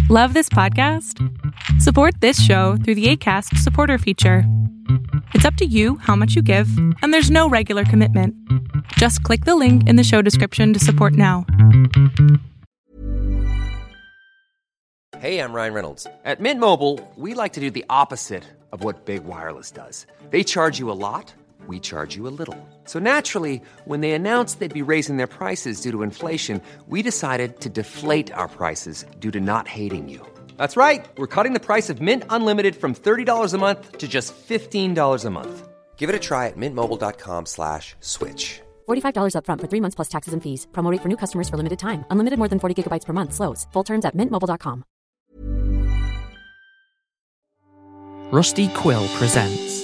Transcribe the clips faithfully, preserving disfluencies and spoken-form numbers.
Love this podcast? Support this show through the Acast supporter feature. It's up to you how much you give, and there's no regular commitment. Just click the link in the show description to support now. Hey, I'm Ryan Reynolds. At Mint Mobile, we like to do the opposite of what Big Wireless does. They charge you a lot, we charge you a little. So naturally, when they announced they'd be raising their prices due to inflation, we decided to deflate our prices due to not hating you. That's right. We're cutting the price of Mint Unlimited from thirty dollars a month to just fifteen dollars a month. Give it a try at mintmobile.com slash switch. forty-five dollars up front for three months plus taxes and fees. Promo rate for new customers for limited time. Unlimited more than forty gigabytes per month. Slows full terms at mint mobile dot com. Rusty Quill presents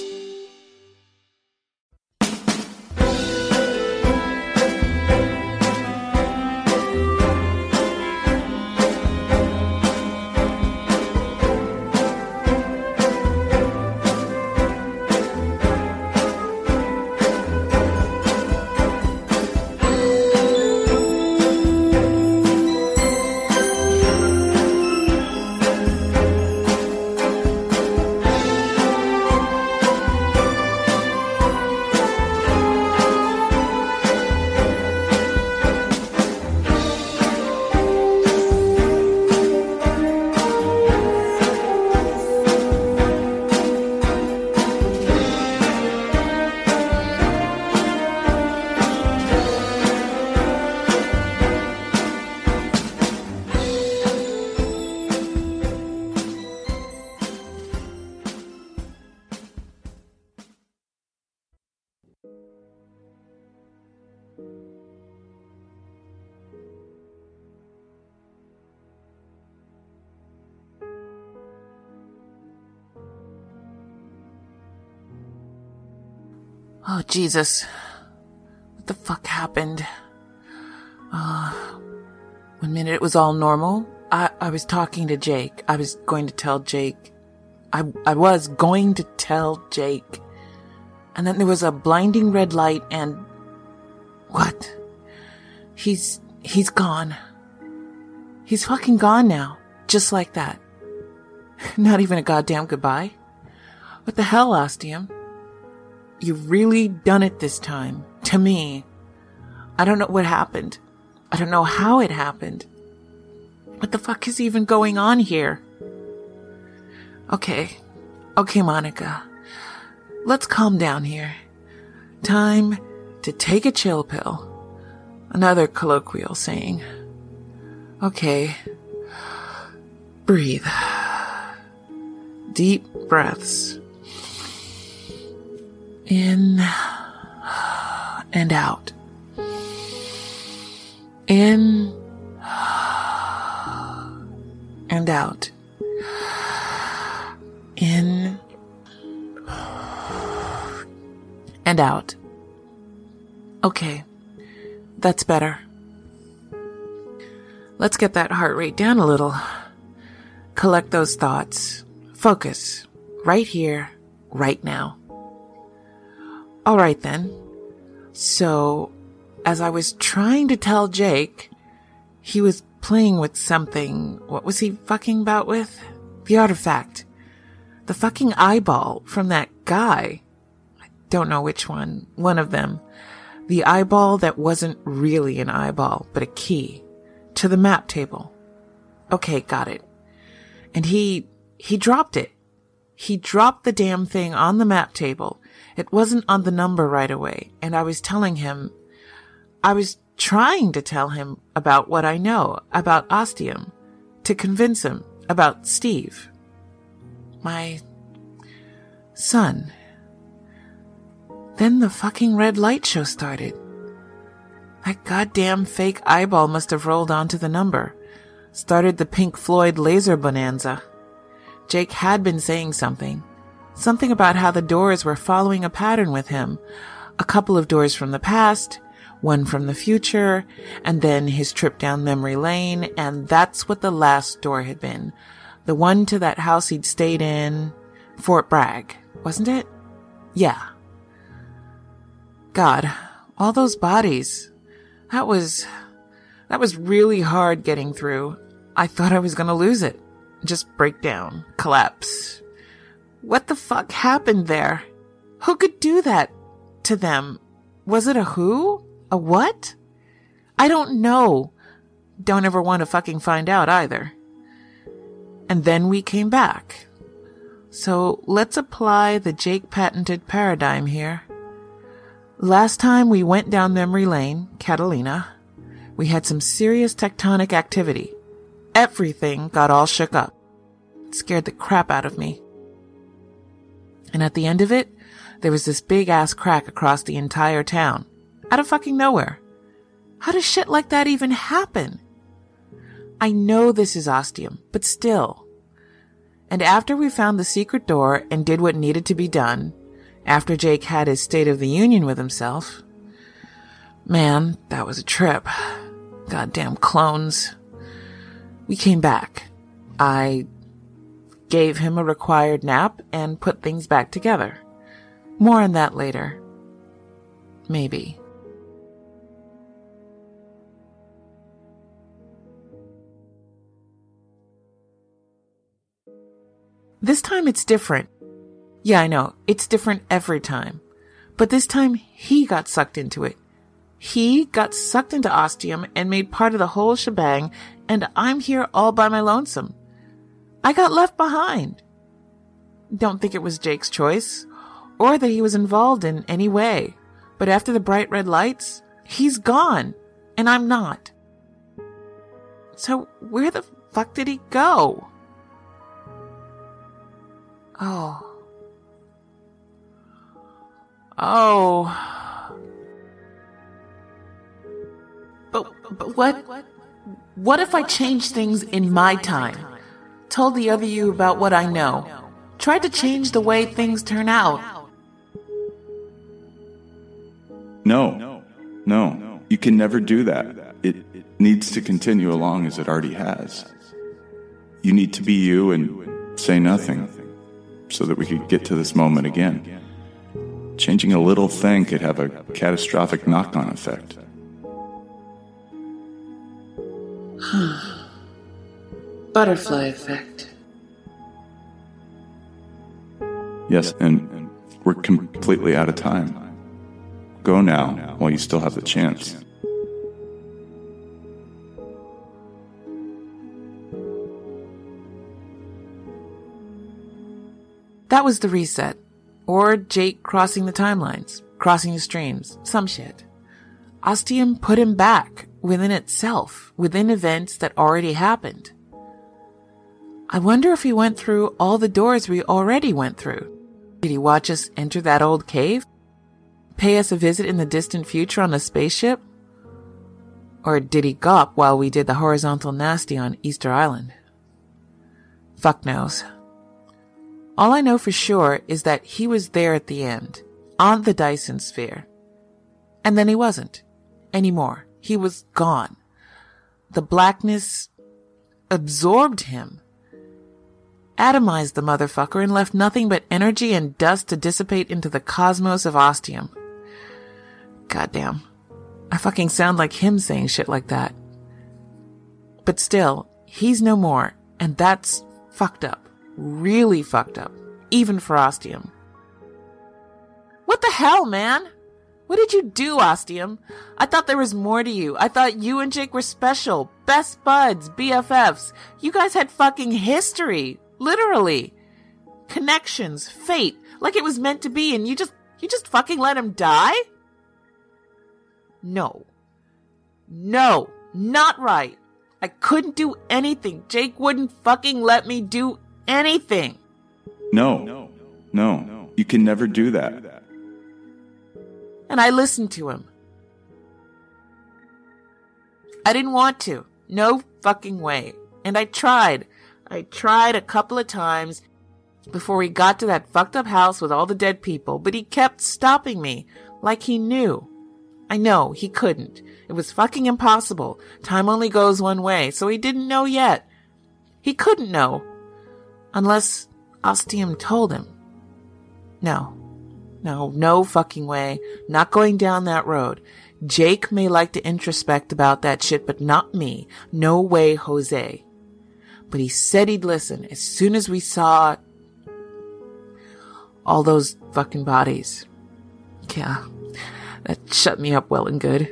Oh, Jesus. What the fuck happened? Uh, one minute it was all normal. I, I was talking to Jake. I was going to tell Jake. I, I was going to tell Jake. And then there was a blinding red light and... What? He's, he's gone. He's fucking gone now. Just like that. Not even a goddamn goodbye. What the hell, Ostium? You've really done it this time. To me. I don't know what happened. I don't know how it happened. What the fuck is even going on here? Okay. Okay, Monica. Let's calm down here. Time to take a chill pill. Another colloquial saying. Okay. Breathe. Deep breaths. In and out. In and out. In and out. Okay, that's better. Let's get that heart rate down a little. Collect those thoughts. Focus. Right here, right now. All right, then. So, as I was trying to tell Jake, he was playing with something. What was he fucking about with? The artifact. The fucking eyeball from that guy. I don't know which one. One of them. The eyeball that wasn't really an eyeball, but a key. To the map table. Okay, got it. And he, he dropped it. He dropped the damn thing on the map table. It wasn't on the number right away, and I was telling him, I was trying to tell him about what I know about Ostium, to convince him about Steve. My son. Then the fucking red light show started. That goddamn fake eyeball must have rolled onto the number. Started the Pink Floyd laser bonanza. Jake had been saying something. Something about how the doors were following a pattern with him. A couple of doors from the past, one from the future, and then his trip down memory lane, and that's what the last door had been. The one to that house he'd stayed in, Fort Bragg, wasn't it? Yeah. God, all those bodies. That was, that was really hard getting through. I thought I was gonna lose it. just break down, collapse. What the fuck happened there? Who could do that to them? Was it a who? A what? I don't know. Don't ever want to fucking find out either. And then we came back. So let's apply the Jake patented paradigm here. Last time we went down memory lane, Catalina, we had some serious tectonic activity. Everything got all shook up. It scared the crap out of me. And at the end of it, there was this big ass crack across the entire town. Out of fucking nowhere. How does shit like that even happen? I know this is ostium, but still. And after we found the secret door and did what needed to be done, after Jake had his State of the Union with himself, man, that was a trip. Goddamn clones. We came back. I gave him a required nap and put things back together. More on that later. Maybe. This time it's different. Yeah, I know. It's different every time. But this time he got sucked into it. He got sucked into ostium and made part of the whole shebang, and I'm here all by my lonesome. I got left behind. Don't think it was Jake's choice, or that he was involved in any way. But after the bright red lights, he's gone, and I'm not. So where the fuck did he go? Oh. Oh. But, but what, what if I changed things in my time? Told the other you about what I know. Tried to change the way things turn out. No. No. You can never do that. It needs to continue along as it already has. You need to be you and say nothing, so that we could get to this moment again. Changing a little thing could have a catastrophic knock-on effect. Butterfly effect. Yes, and we're completely out of time. Go now, while you still have the chance. That was the reset. Or Jake crossing the timelines, crossing the streams, some shit. Ostium put him back within itself, within events that already happened. I wonder if he went through all the doors we already went through. Did he watch us enter that old cave? Pay us a visit in the distant future on a spaceship? Or did he gawp while we did the horizontal nasty on Easter Island? Fuck knows. All I know for sure is that he was there at the end, on the Dyson sphere. And then he wasn't. Anymore. He was gone. The blackness absorbed him. Atomized the motherfucker and left nothing but energy and dust to dissipate into the cosmos of ostium. Goddamn. I fucking sound like him saying shit like that. But still, he's no more, and that's fucked up. Really fucked up. Even for ostium. What the hell, man? What did you do, ostium? I thought there was more to you. I thought you and Jake were special. Best buds, B F Fs. You guys had fucking history. Literally. Connections, fate, like it was meant to be, and you just, you just fucking let him die? No. No. Not right. I couldn't do anything. Jake wouldn't fucking let me do anything. No. No. You can never do that. And I listened to him. I didn't want to. No fucking way. And I tried. I tried a couple of times before we got to that fucked up house with all the dead people, but he kept stopping me like he knew. I know, he couldn't. It was fucking impossible. Time only goes one way, so he didn't know yet. He couldn't know. Unless ostium told him. No. No, no fucking way. Not going down that road. Jake may like to introspect about that shit, but not me. No way, Jose. But he said he'd listen as soon as we saw all those fucking bodies. Yeah, that shut me up well and good.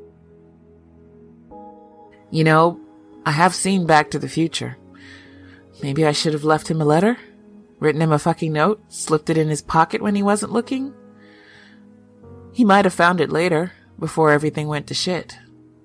You know, I have seen Back to the Future. Maybe I should have left him a letter? Written him a fucking note? Slipped it in his pocket when he wasn't looking? He might have found it later, before everything went to shit.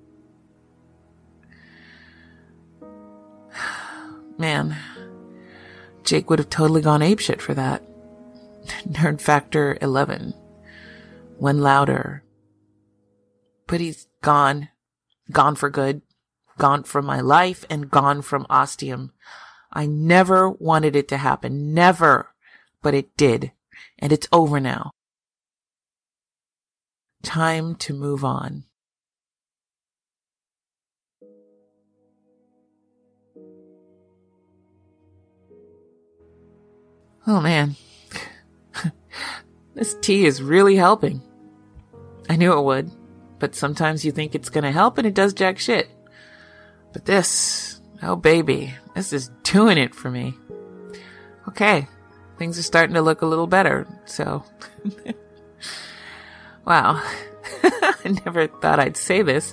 Man, Jake would have totally gone apeshit for that. Nerd factor eleven. When louder. But he's gone. Gone for good. Gone from my life and gone from Ostium. I never wanted it to happen. Never. But it did. And it's over now. Time to move on. Oh man. This tea is really helping. I knew it would, but sometimes you think it's gonna help and it does jack shit. But this, oh baby, this is doing it for me. Okay, things are starting to look a little better, so. Wow. I never thought I'd say this.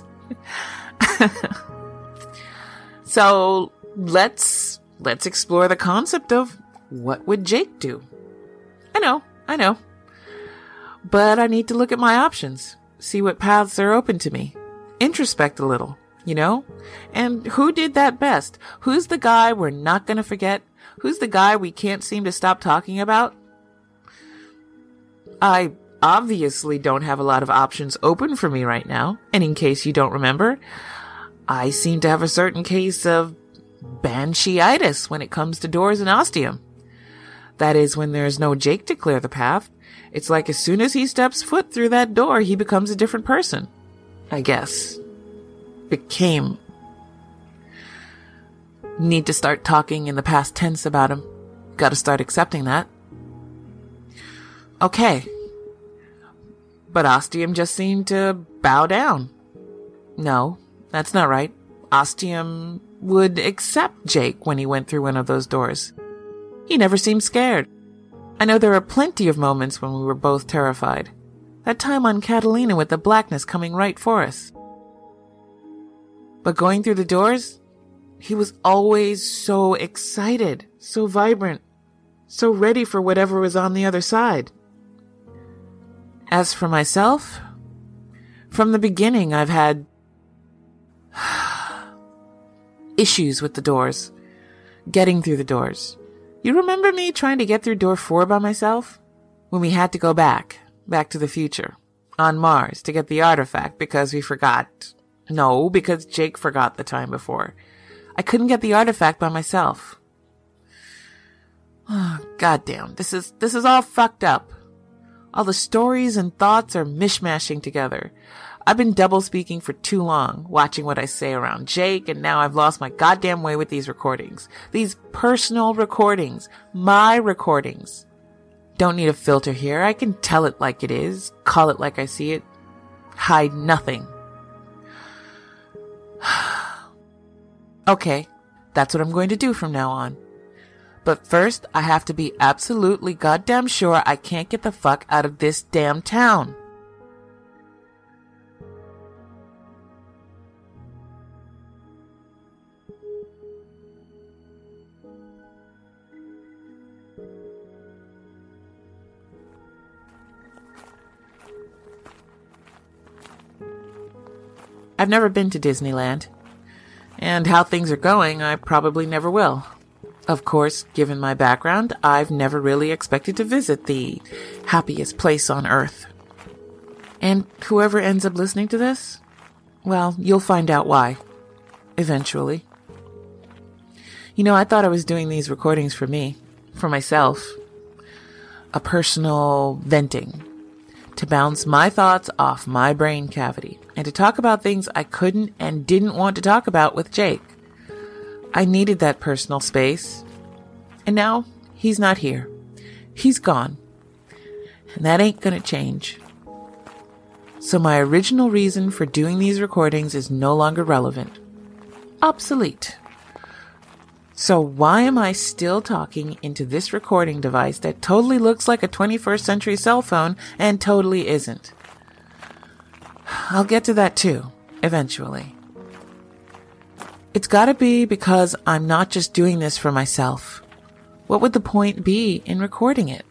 So, let's, let's explore the concept of what would Jake do? I know, I know. But I need to look at my options, see what paths are open to me, introspect a little, you know? And who did that best? Who's the guy we're not going to forget? Who's the guy we can't seem to stop talking about? I obviously don't have a lot of options open for me right now. And in case you don't remember, I seem to have a certain case of banshee-itis when it comes to doors in Ostium. That is, when there's no Jake to clear the path, it's like as soon as he steps foot through that door, he becomes a different person. I guess. Became. Need to start talking in the past tense about him. Gotta start accepting that. Okay. But Ostium just seemed to bow down. No, that's not right. Ostium would accept Jake when he went through one of those doors. He never seemed scared. I know there are plenty of moments when we were both terrified. That time on Catalina with the blackness coming right for us. But going through the doors, he was always so excited, so vibrant, so ready for whatever was on the other side. As for myself, from the beginning I've had issues with the doors, getting through the doors. You remember me trying to get through door four by myself? When we had to go back, back to the future, on Mars to get the artifact because we forgot. No, because Jake forgot the time before. I couldn't get the artifact by myself. Oh, goddamn, this is, this is all fucked up. All the stories and thoughts are mishmashing together. I've been double speaking for too long, watching what I say around Jake, and now I've lost my goddamn way with these recordings. These personal recordings. My recordings. Don't need a filter here. I can tell it like it is, call it like I see it, hide nothing. Okay, that's what I'm going to do from now on. But first, I have to be absolutely goddamn sure I can't get the fuck out of this damn town. I've never been to Disneyland, and how things are going, I probably never will. Of course, given my background, I've never really expected to visit the happiest place on Earth. And whoever ends up listening to this, well, you'll find out why. Eventually. You know, I thought I was doing these recordings for me, for myself. A personal venting. To bounce my thoughts off my brain cavity, and to talk about things I couldn't and didn't want to talk about with Jake. I needed that personal space, and now he's not here. He's gone, and that ain't gonna change. So my original reason for doing these recordings is no longer relevant. Obsolete. So why am I still talking into this recording device that totally looks like a twenty-first century cell phone and totally isn't? I'll get to that too, eventually. It's gotta be because I'm not just doing this for myself. What would the point be in recording it?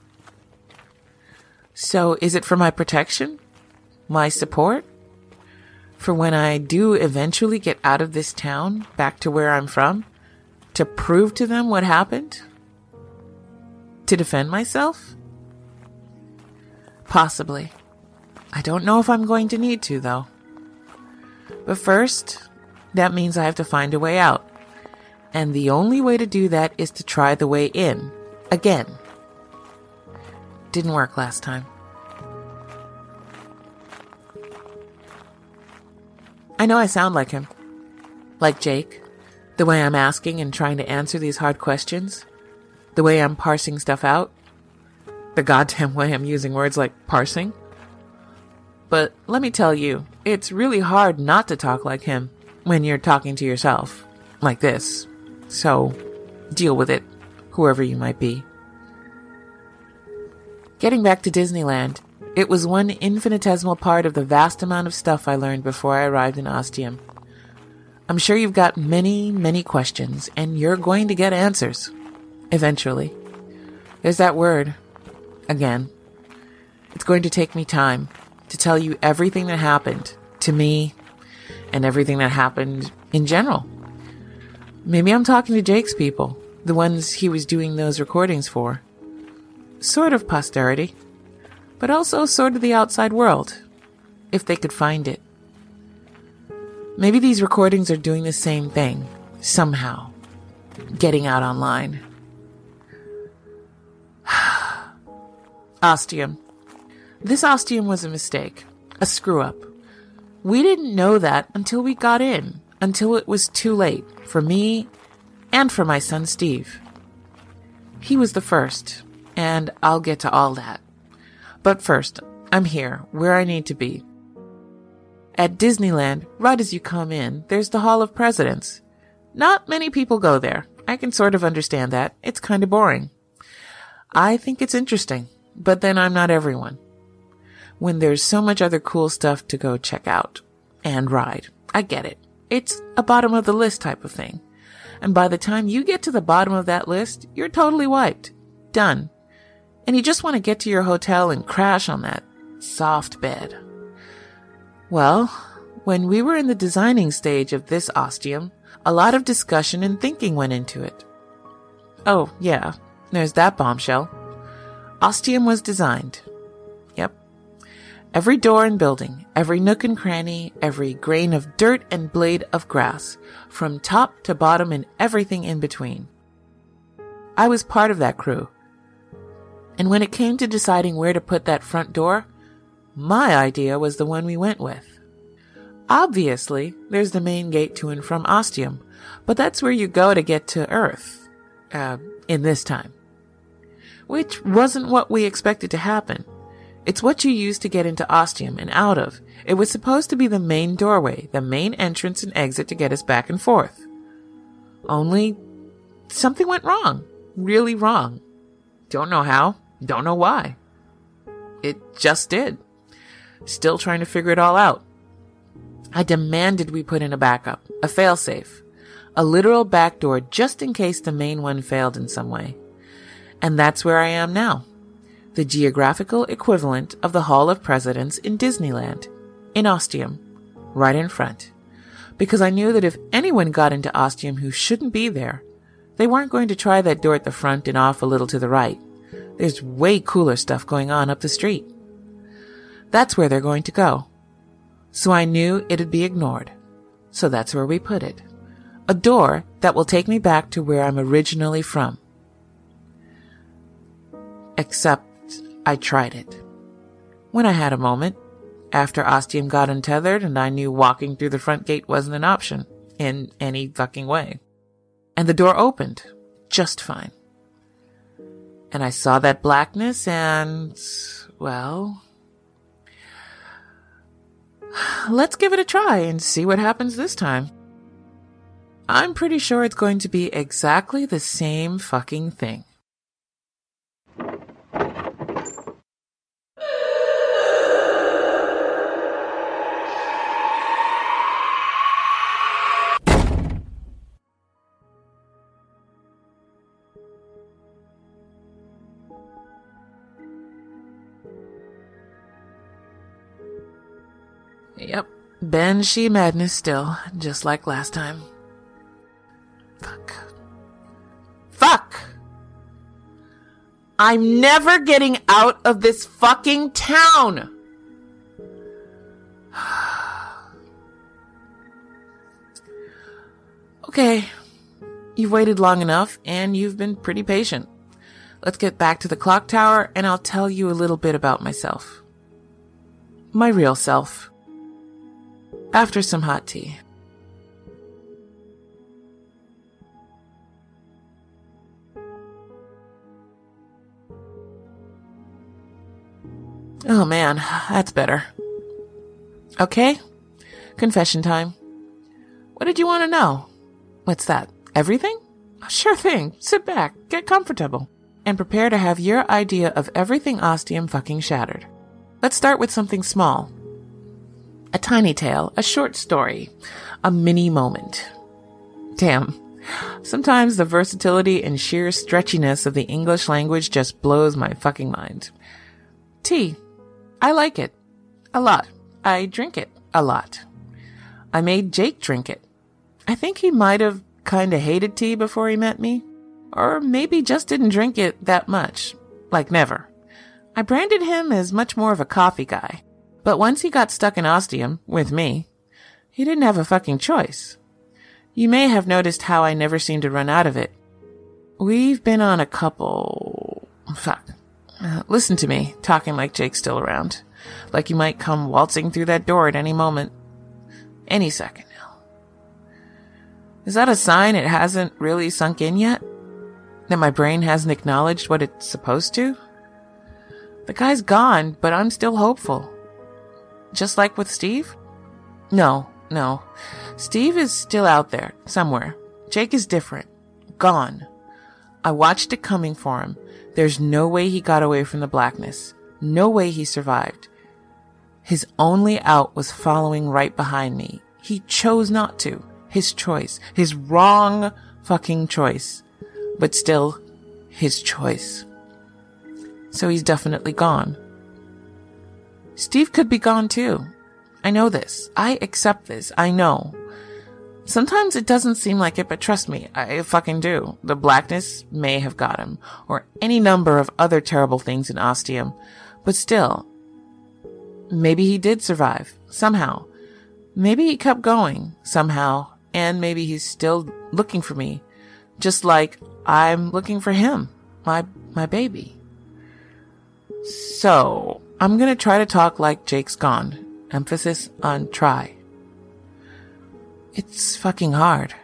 So is it for my protection? My support? For when I do eventually get out of this town, back to where I'm from? To prove to them what happened? To defend myself? Possibly. I don't know if I'm going to need to, though. But first, that means I have to find a way out. And the only way to do that is to try the way in. Again. Didn't work last time. I know I sound like him. Like Jake. The way I'm asking and trying to answer these hard questions. The way I'm parsing stuff out. The goddamn way I'm using words like parsing. But let me tell you, it's really hard not to talk like him when you're talking to yourself. Like this. So, deal with it, whoever you might be. Getting back to Disneyland, it was one infinitesimal part of the vast amount of stuff I learned before I arrived in Ostium. I'm sure you've got many, many questions, and you're going to get answers. Eventually. There's that word. Again. It's going to take me time to tell you everything that happened to me and everything that happened in general. Maybe I'm talking to Jake's people, the ones he was doing those recordings for. Sort of posterity, but also sort of the outside world, if they could find it. Maybe these recordings are doing the same thing, somehow. Getting out online. Ostium. This Ostium was a mistake. A screw-up. We didn't know that until we got in. Until it was too late. For me, and for my son Steve. He was the first, and I'll get to all that. But first, I'm here, where I need to be. At Disneyland, right as you come in, there's the Hall of Presidents. Not many people go there. I can sort of understand that. It's kind of boring. I think it's interesting, but then I'm not everyone. When there's so much other cool stuff to go check out and ride. I get it. It's a bottom of the list type of thing. And by the time you get to the bottom of that list, you're totally wiped. Done. And you just want to get to your hotel and crash on that soft bed. Well, when we were in the designing stage of this Ostium, a lot of discussion and thinking went into it. Oh, yeah, there's that bombshell. Ostium was designed. Yep. Every door and building, every nook and cranny, every grain of dirt and blade of grass, from top to bottom and everything in between. I was part of that crew. And when it came to deciding where to put that front door, my idea was the one we went with. Obviously, there's the main gate to and from Ostium, but that's where you go to get to Earth, uh, in this time. Which wasn't what we expected to happen. It's what you use to get into Ostium and out of. It was supposed to be the main doorway, the main entrance and exit to get us back and forth. Only, something went wrong. Really wrong. Don't know how, don't know why. It just did. Still trying to figure it all out. I demanded we put in a backup, a failsafe, a literal back door just in case the main one failed in some way. And that's where I am now. The geographical equivalent of the Hall of Presidents in Disneyland, in Ostium, right in front. Because I knew that if anyone got into Ostium who shouldn't be there, they weren't going to try that door at the front and off a little to the right. There's way cooler stuff going on up the street. That's where they're going to go. So I knew it'd be ignored. So that's where we put it. A door that will take me back to where I'm originally from. Except I tried it. When I had a moment, after Ostium got untethered and I knew walking through the front gate wasn't an option in any fucking way. And the door opened just fine. And I saw that blackness and, well, let's give it a try and see what happens this time. I'm pretty sure it's going to be exactly the same fucking thing. Yep, Banshee madness still, just like last time. Fuck. Fuck! I'm never getting out of this fucking town! Okay, you've waited long enough, and you've been pretty patient. Let's get back to the clock tower, and I'll tell you a little bit about myself. My real self. After some hot tea. Oh man, that's better. Okay, confession time. What did you want to know? What's that? Everything? Sure thing. Sit back, get comfortable, and prepare to have your idea of everything Ostium fucking shattered. Let's start with something small. A tiny tale, a short story, a mini moment. Damn. Sometimes the versatility and sheer stretchiness of the English language just blows my fucking mind. Tea. I like it. A lot. I drink it. A lot. I made Jake drink it. I think he might have kinda hated tea before he met me. Or maybe just didn't drink it that much. Like never. I branded him as much more of a coffee guy. But once he got stuck in Ostium, with me, he didn't have a fucking choice. You may have noticed how I never seem to run out of it. We've been on a couple... Fuck. Uh, listen to me, talking like Jake's still around. Like you might come waltzing through that door at any moment. Any second now. Is that a sign it hasn't really sunk in yet? That my brain hasn't acknowledged what it's supposed to? The guy's gone, but I'm still hopeful. Just like with Steve? No, no. Steve is still out there, somewhere. Jake is different. Gone. I watched it coming for him. There's no way he got away from the blackness. No way he survived. His only out was following right behind me. He chose not to. His choice. His wrong fucking choice. But still, his choice. So he's definitely gone. Steve could be gone too. I know this. I accept this. I know. Sometimes it doesn't seem like it, but trust me, I fucking do. The blackness may have got him, or any number of other terrible things in Ostium. But still, maybe he did survive, somehow. Maybe he kept going, somehow, and maybe he's still looking for me, just like I'm looking for him, my, my baby. So, I'm gonna try to talk like Jake's gone. Emphasis on try. It's fucking hard.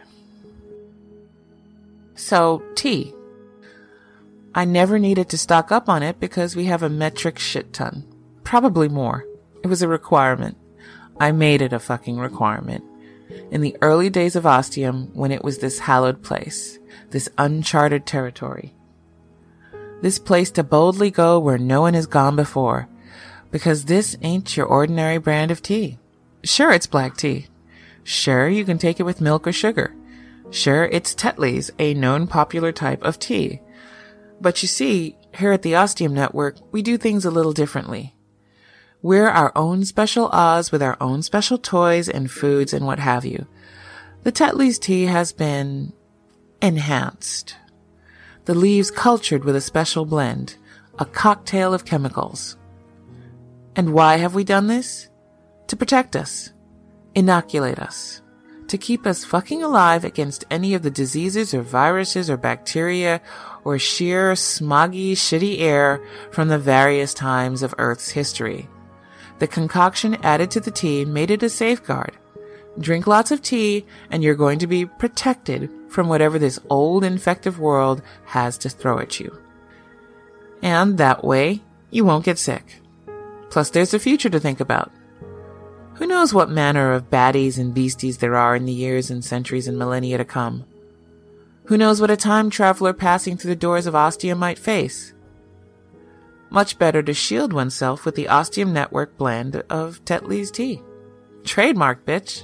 So, tea. I never needed to stock up on it because we have a metric shit ton. Probably more. It was a requirement. I made it a fucking requirement. In the early days of Ostium, when it was this hallowed place, this uncharted territory. This place to boldly go where no one has gone before, because this ain't your ordinary brand of tea. Sure, it's black tea. Sure, you can take it with milk or sugar. Sure, it's Tetley's, a known popular type of tea. But you see, here at the Ostium Network, we do things a little differently. We're our own special Oz with our own special toys and foods and what have you. The Tetley's tea has been enhanced. The leaves cultured with a special blend, a cocktail of chemicals. And why have we done this? To protect us. Inoculate us. To keep us fucking alive against any of the diseases or viruses or bacteria or sheer smoggy, shitty air from the various times of Earth's history. The concoction added to the tea made it a safeguard. Drink lots of tea and you're going to be protected from whatever this old infective world has to throw at you. And that way, you won't get sick. Plus there's the future to think about. Who knows what manner of baddies and beasties there are in the years and centuries and millennia to come? Who knows what a time traveler passing through the doors of Ostium might face? Much better to shield oneself with the Ostium Network blend of Tetley's tea. Trademark, bitch.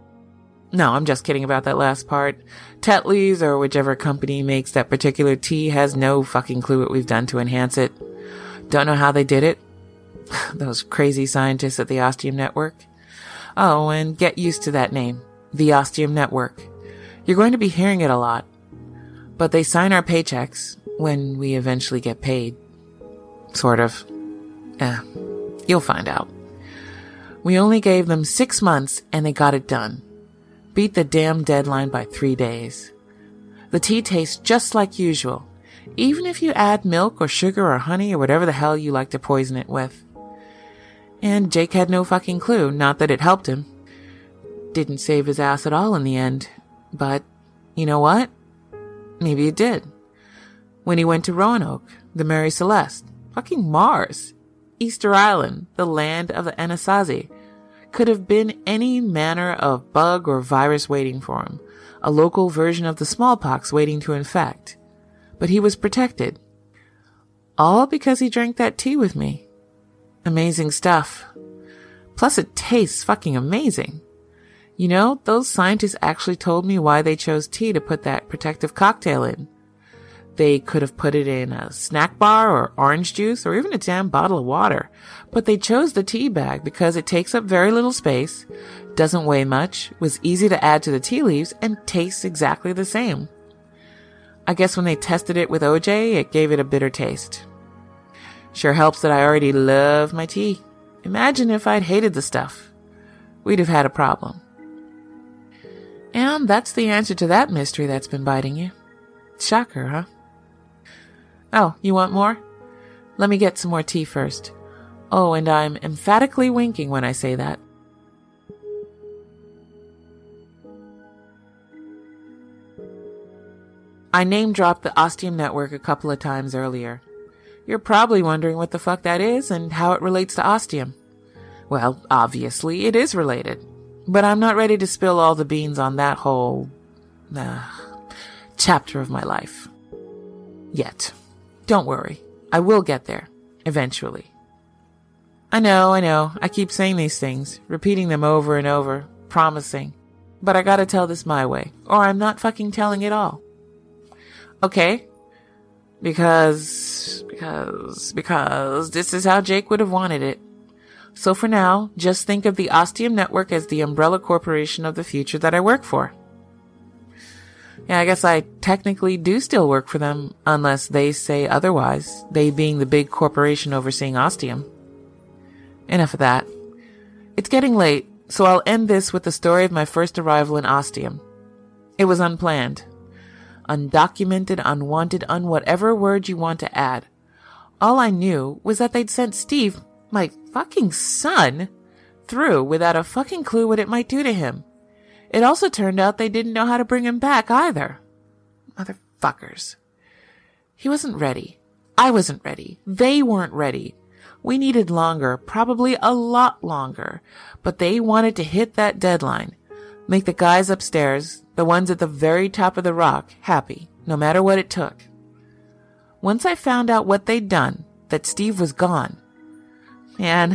No, I'm just kidding about that last part. Tetley's, or whichever company makes that particular tea, has no fucking clue what we've done to enhance it. Don't know how they did it. Those crazy scientists at the Ostium Network. Oh, and get used to that name, the Ostium Network. You're going to be hearing it a lot. But they sign our paychecks when we eventually get paid. Sort of. Eh, you'll find out. We only gave them six months and they got it done. Beat the damn deadline by three days. The tea tastes just like usual, even if you add milk or sugar or honey or whatever the hell you like to poison it with. And Jake had no fucking clue, not that it helped him. Didn't save his ass at all in the end. But, you know what? Maybe it did. When he went to Roanoke, the Mary Celeste, fucking Mars, Easter Island, the land of the Anasazi, could have been any manner of bug or virus waiting for him, a local version of the smallpox waiting to infect. But he was protected. All because he drank that tea with me. Amazing stuff. Plus it tastes fucking amazing. You know, those scientists actually told me why they chose tea to put that protective cocktail in. They could have put it in a snack bar or orange juice or even a damn bottle of water. But they chose the tea bag because it takes up very little space, doesn't weigh much, was easy to add to the tea leaves, and tastes exactly the same. I guess when they tested it with O J, it gave it a bitter taste. Sure helps that I already love my tea. Imagine if I'd hated the stuff. We'd have had a problem. And that's the answer to that mystery that's been biting you. Shocker, huh? Oh, you want more? Let me get some more tea first. Oh, and I'm emphatically winking when I say that. I name-dropped the Ostium Network a couple of times earlier. You're probably wondering what the fuck that is and how it relates to Ostium. Well, obviously, it is related. But I'm not ready to spill all the beans on that whole uh, chapter of my life. Yet. Don't worry. I will get there. Eventually. I know, I know. I keep saying these things, repeating them over and over, promising. But I gotta tell this my way, or I'm not fucking telling it all. Okay? Because, because, because this is how Jake would have wanted it. So for now, just think of the Ostium Network as the umbrella corporation of the future that I work for. Yeah, I guess I technically do still work for them, unless they say otherwise, they being the big corporation overseeing Ostium. Enough of that. It's getting late, so I'll end this with the story of my first arrival in Ostium. It was unplanned. Undocumented, unwanted, un whatever word you want to add. All I knew was that they'd sent Steve, my fucking son, through without a fucking clue what it might do to him. It also turned out they didn't know how to bring him back either. Motherfuckers. He wasn't ready. I wasn't ready. They weren't ready. We needed longer, probably a lot longer, but they wanted to hit that deadline. Make the guys upstairs, the ones at the very top of the rock, happy, no matter what it took. Once I found out what they'd done, that Steve was gone, man,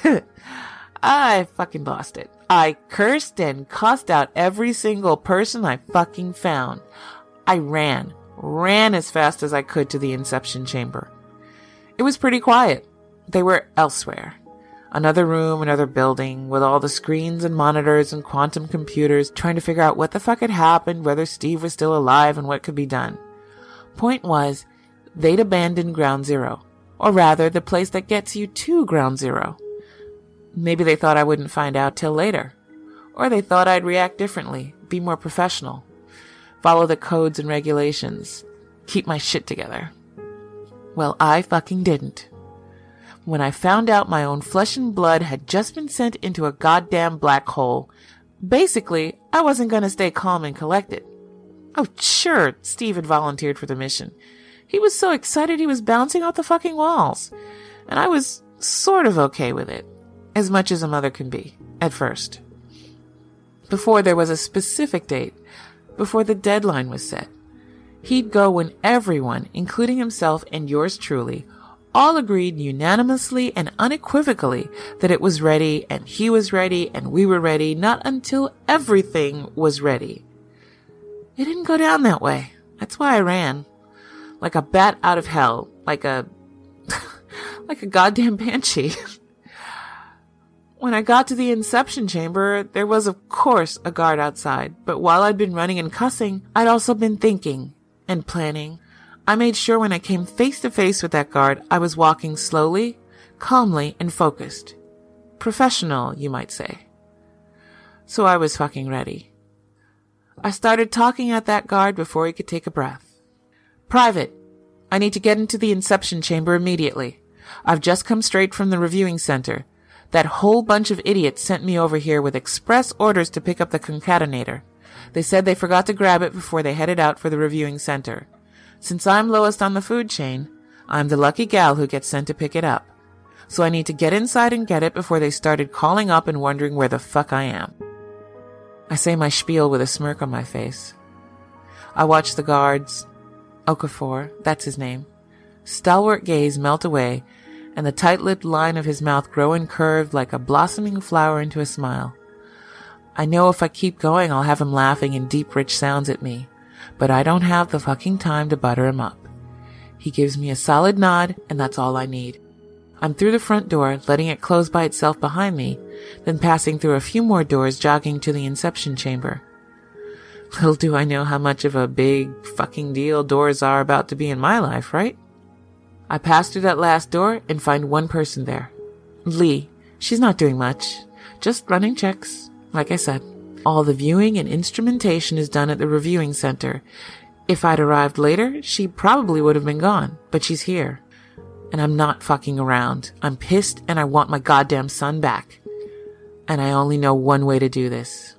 I fucking lost it. I cursed and cussed out every single person I fucking found. I ran, ran as fast as I could to the Inception chamber. It was pretty quiet. They were elsewhere. Another room, another building, with all the screens and monitors and quantum computers trying to figure out what the fuck had happened, whether Steve was still alive, and what could be done. Point was, they'd abandoned Ground Zero. Or rather, the place that gets you to Ground Zero. Maybe they thought I wouldn't find out till later. Or they thought I'd react differently, be more professional, follow the codes and regulations, keep my shit together. Well, I fucking didn't. When I found out my own flesh and blood had just been sent into a goddamn black hole, basically, I wasn't going to stay calm and collected. Oh, sure, Steve had volunteered for the mission. He was so excited he was bouncing off the fucking walls. And I was sort of okay with it. as much as a mother can be, at first. Before there was a specific date, before the deadline was set, he'd go when everyone, including himself and yours truly, all agreed unanimously and unequivocally that it was ready, and he was ready, and we were ready, not until everything was ready. It didn't go down that way. That's why I ran. Like a bat out of hell. Like a... like a goddamn banshee. When I got to the inception chamber, there was of course a guard outside, but while I'd been running and cussing, I'd also been thinking and planning. I made sure when I came face to face with that guard, I was walking slowly, calmly, and focused. Professional, you might say. So I was fucking ready. I started talking at that guard before he could take a breath. Private, I need to get into the inception chamber immediately. I've just come straight from the reviewing center. That whole bunch of idiots sent me over here with express orders to pick up the concatenator. They said they forgot to grab it before they headed out for the reviewing center. Since I'm lowest on the food chain, I'm the lucky gal who gets sent to pick it up. So I need to get inside and get it before they started calling up and wondering where the fuck I am. I say my spiel with a smirk on my face. I watch the guards, Okafor, that's his name, stalwart gaze melt away, and the tight-lipped line of his mouth grow and curve like a blossoming flower into a smile. I know if I keep going, I'll have him laughing in deep, rich sounds at me, but I don't have the fucking time to butter him up. He gives me a solid nod, and that's all I need. I'm through the front door, letting it close by itself behind me, then passing through a few more doors, jogging to the inception chamber. Little do I know how much of a big fucking deal doors are about to be in my life, right? I pass through that last door and find one person there. Lee. She's not doing much. Just running checks. Like I said, all the viewing and instrumentation is done at the reviewing center. If I'd arrived later, she probably would have been gone, but she's here. And I'm not fucking around. I'm pissed and I want my goddamn son back. And I only know one way to do this.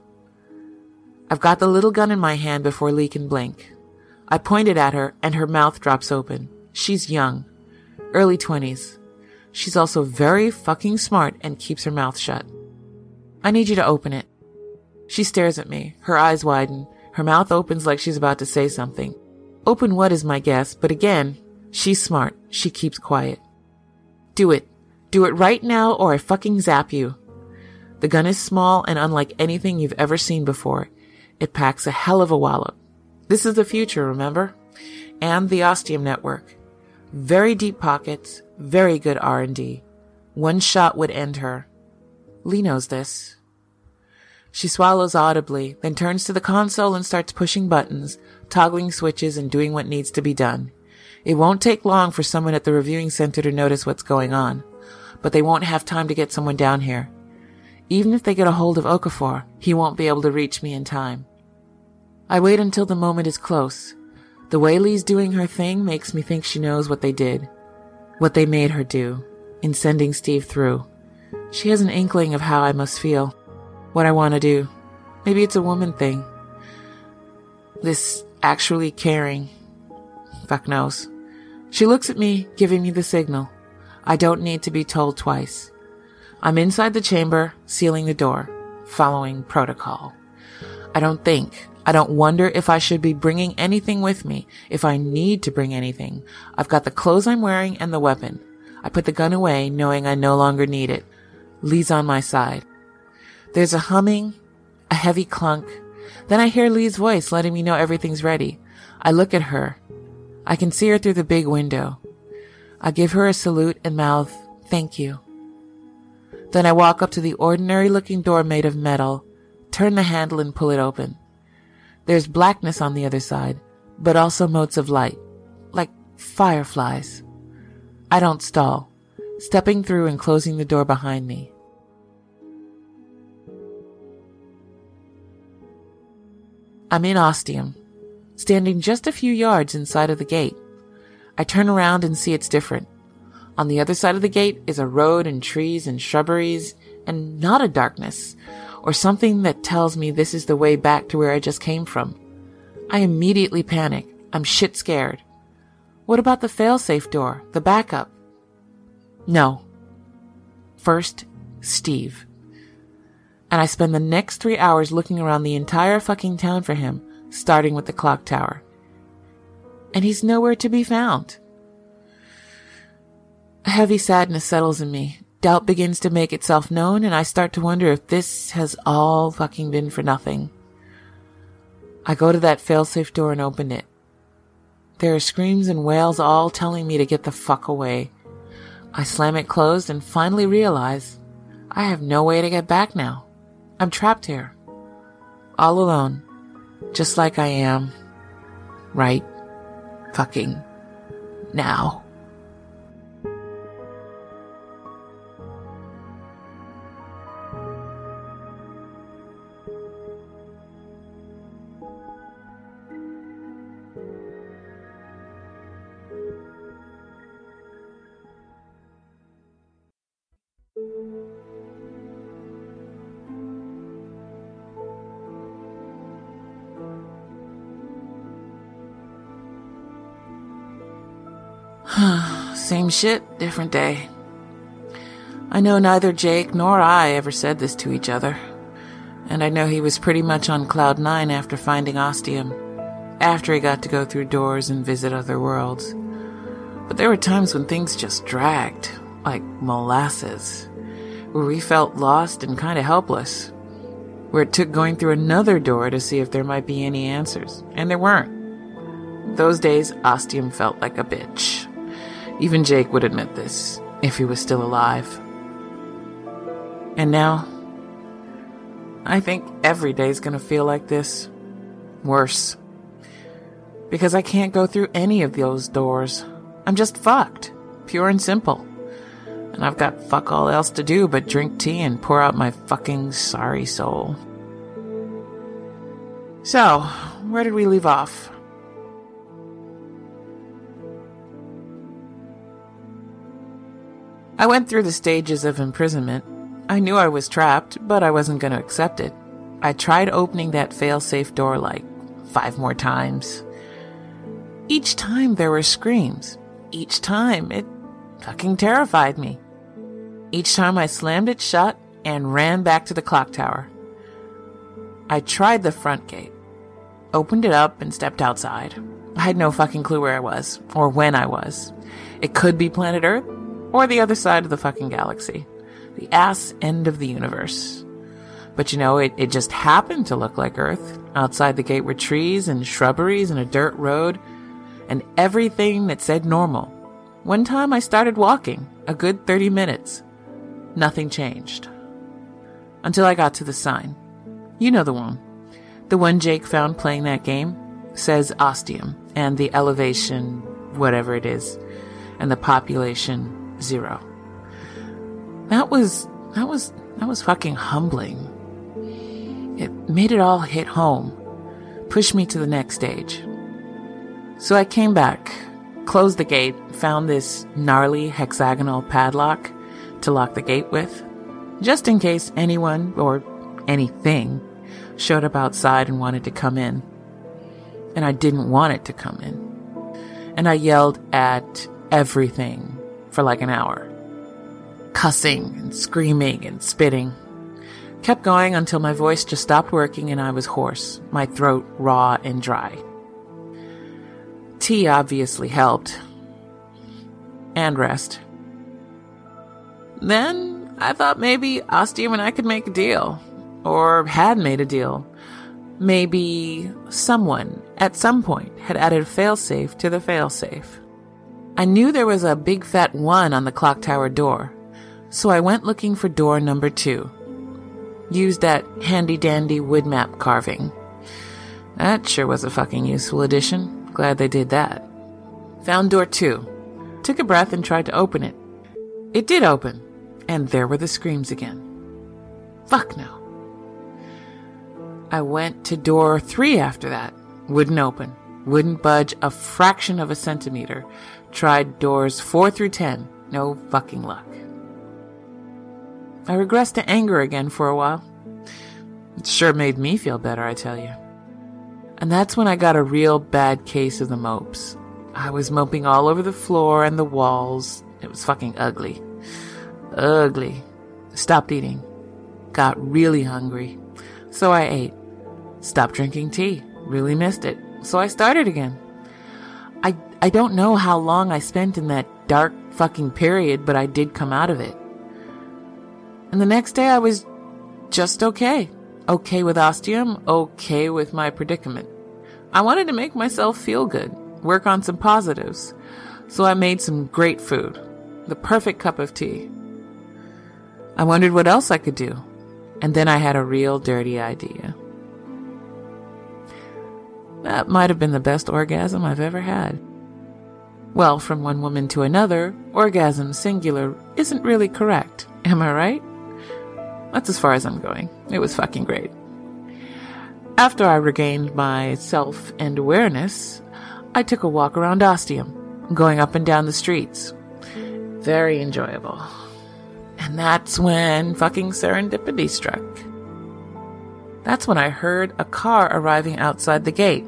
I've got the little gun in my hand before Lee can blink. I point it at her and her mouth drops open. She's young. Early twenties. She's also very fucking smart and keeps her mouth shut. I need you to open it. She stares at me. Her eyes widen. Her mouth opens like she's about to say something. Open what is my guess, but again, she's smart. She keeps quiet. Do it. Do it right now or I fucking zap you. The gun is small and unlike anything you've ever seen before. It packs a hell of a wallop. This is the future, remember? And the Ostium network. Very deep pockets, very good R and D. One shot would end her. Lee knows this. She swallows audibly, then turns to the console and starts pushing buttons, toggling switches and doing what needs to be done. It won't take long for someone at the reviewing center to notice what's going on, but they won't have time to get someone down here. Even if they get a hold of Okafor, he won't be able to reach me in time. I wait until the moment is close. The way Lee's doing her thing makes me think she knows what they did, what they made her do, in sending Steve through. She has an inkling of how I must feel, what I want to do. Maybe it's a woman thing. This actually caring. Fuck knows. She looks at me, giving me the signal. I don't need to be told twice. I'm inside the chamber, sealing the door, following protocol. I don't think. I don't wonder if I should be bringing anything with me, if I need to bring anything. I've got the clothes I'm wearing and the weapon. I put the gun away, knowing I no longer need it. Lee's on my side. There's a humming, a heavy clunk. Then I hear Lee's voice letting me know everything's ready. I look at her. I can see her through the big window. I give her a salute and mouth, "Thank you." Then I walk up to the ordinary-looking door made of metal, turn the handle and pull it open. There's blackness on the other side, but also motes of light, like fireflies. I don't stall, stepping through and closing the door behind me. I'm in Ostium, standing just a few yards inside of the gate. I turn around and see it's different. On the other side of the gate is a road and trees and shrubberies, and not a darkness, or something that tells me this is the way back to where I just came from. I immediately panic. I'm shit scared. What about the fail-safe door, the backup? No. First, Steve. And I spend the next three hours looking around the entire fucking town for him, starting with the clock tower. And he's nowhere to be found. A heavy sadness settles in me. Doubt begins to make itself known, and I start to wonder if this has all fucking been for nothing. I go to that failsafe door and open it. There are screams and wails all telling me to get the fuck away. I slam it closed and finally realize I have no way to get back now. I'm trapped here. All alone. Just like I am. Right fucking now. Same shit, different day. I know neither Jake nor I ever said this to each other. And I know he was pretty much on cloud nine after finding Ostium, after he got to go through doors and visit other worlds. But there were times when things just dragged, like molasses, where we felt lost and kind of helpless, where it took going through another door to see if there might be any answers, and there weren't. Those days, Ostium felt like a bitch. Even Jake would admit this, if he was still alive. And now, I think every day's gonna feel like this. Worse. Because I can't go through any of those doors. I'm just fucked. Pure and simple. And I've got fuck all else to do but drink tea and pour out my fucking sorry soul. So, where did we leave off? I went through the stages of imprisonment. I knew I was trapped, but I wasn't going to accept it. I tried opening that fail-safe door like five more times. Each time there were screams. Each time it fucking terrified me. Each time I slammed it shut and ran back to the clock tower. I tried the front gate, opened it up and stepped outside. I had no fucking clue where I was, or when I was. It could be planet Earth, or the other side of the fucking galaxy. The ass end of the universe. But you know, it, it just happened to look like Earth. Outside the gate were trees and shrubberies and a dirt road, and everything that said normal. One time I started walking, a good thirty minutes. Nothing changed. Until I got to the sign. You know the one. The one Jake found playing that game. Says Ostium, and the elevation, whatever it is, and the population, zero. That was, that was, that was fucking humbling. It made it all hit home, pushed me to the next stage. So I came back, closed the gate, found this gnarly hexagonal padlock to lock the gate with, just in case anyone, or anything, showed up outside and wanted to come in. And I didn't want it to come in. And I yelled at everything for like an hour. Cussing and screaming and spitting. Kept going until my voice just stopped working and I was hoarse, my throat raw and dry. Tea obviously helped. And rest. Then I thought maybe Ostium and I could make a deal. Or had made a deal. Maybe someone, at some point, had added a failsafe to the failsafe. I knew there was a big fat one on the clock tower door, so I went looking for door number two. Used that handy-dandy wood map carving. That sure was a fucking useful addition. Glad they did that. Found door two. Took a breath and tried to open it. It did open, and there were the screams again. Fuck no. I went to door three after that. Wouldn't open. Wouldn't budge a fraction of a centimeter. Tried doors four through ten. No fucking luck. I regressed to anger again for a while. It sure made me feel better, I tell you. And that's when I got a real bad case of the mopes. I was moping all over the floor and the walls. It was fucking ugly. Ugly. Stopped eating. Got really hungry. So I ate. Stopped drinking tea. Really missed it. So I started again. I, I don't know how long I spent in that dark fucking period, but I did come out of it. And the next day I was just okay. Okay with ostium, okay with my predicament. I wanted to make myself feel good, work on some positives. So I made some great food, the perfect cup of tea. I wondered what else I could do. And then I had a real dirty idea. That might have been the best orgasm I've ever had. Well, from one woman to another, orgasm singular isn't really correct. Am I right? That's as far as I'm going. It was fucking great. After I regained my self and awareness, I took a walk around Ostium, going up and down the streets. Very enjoyable. And that's when fucking serendipity struck. That's when I heard a car arriving outside the gate.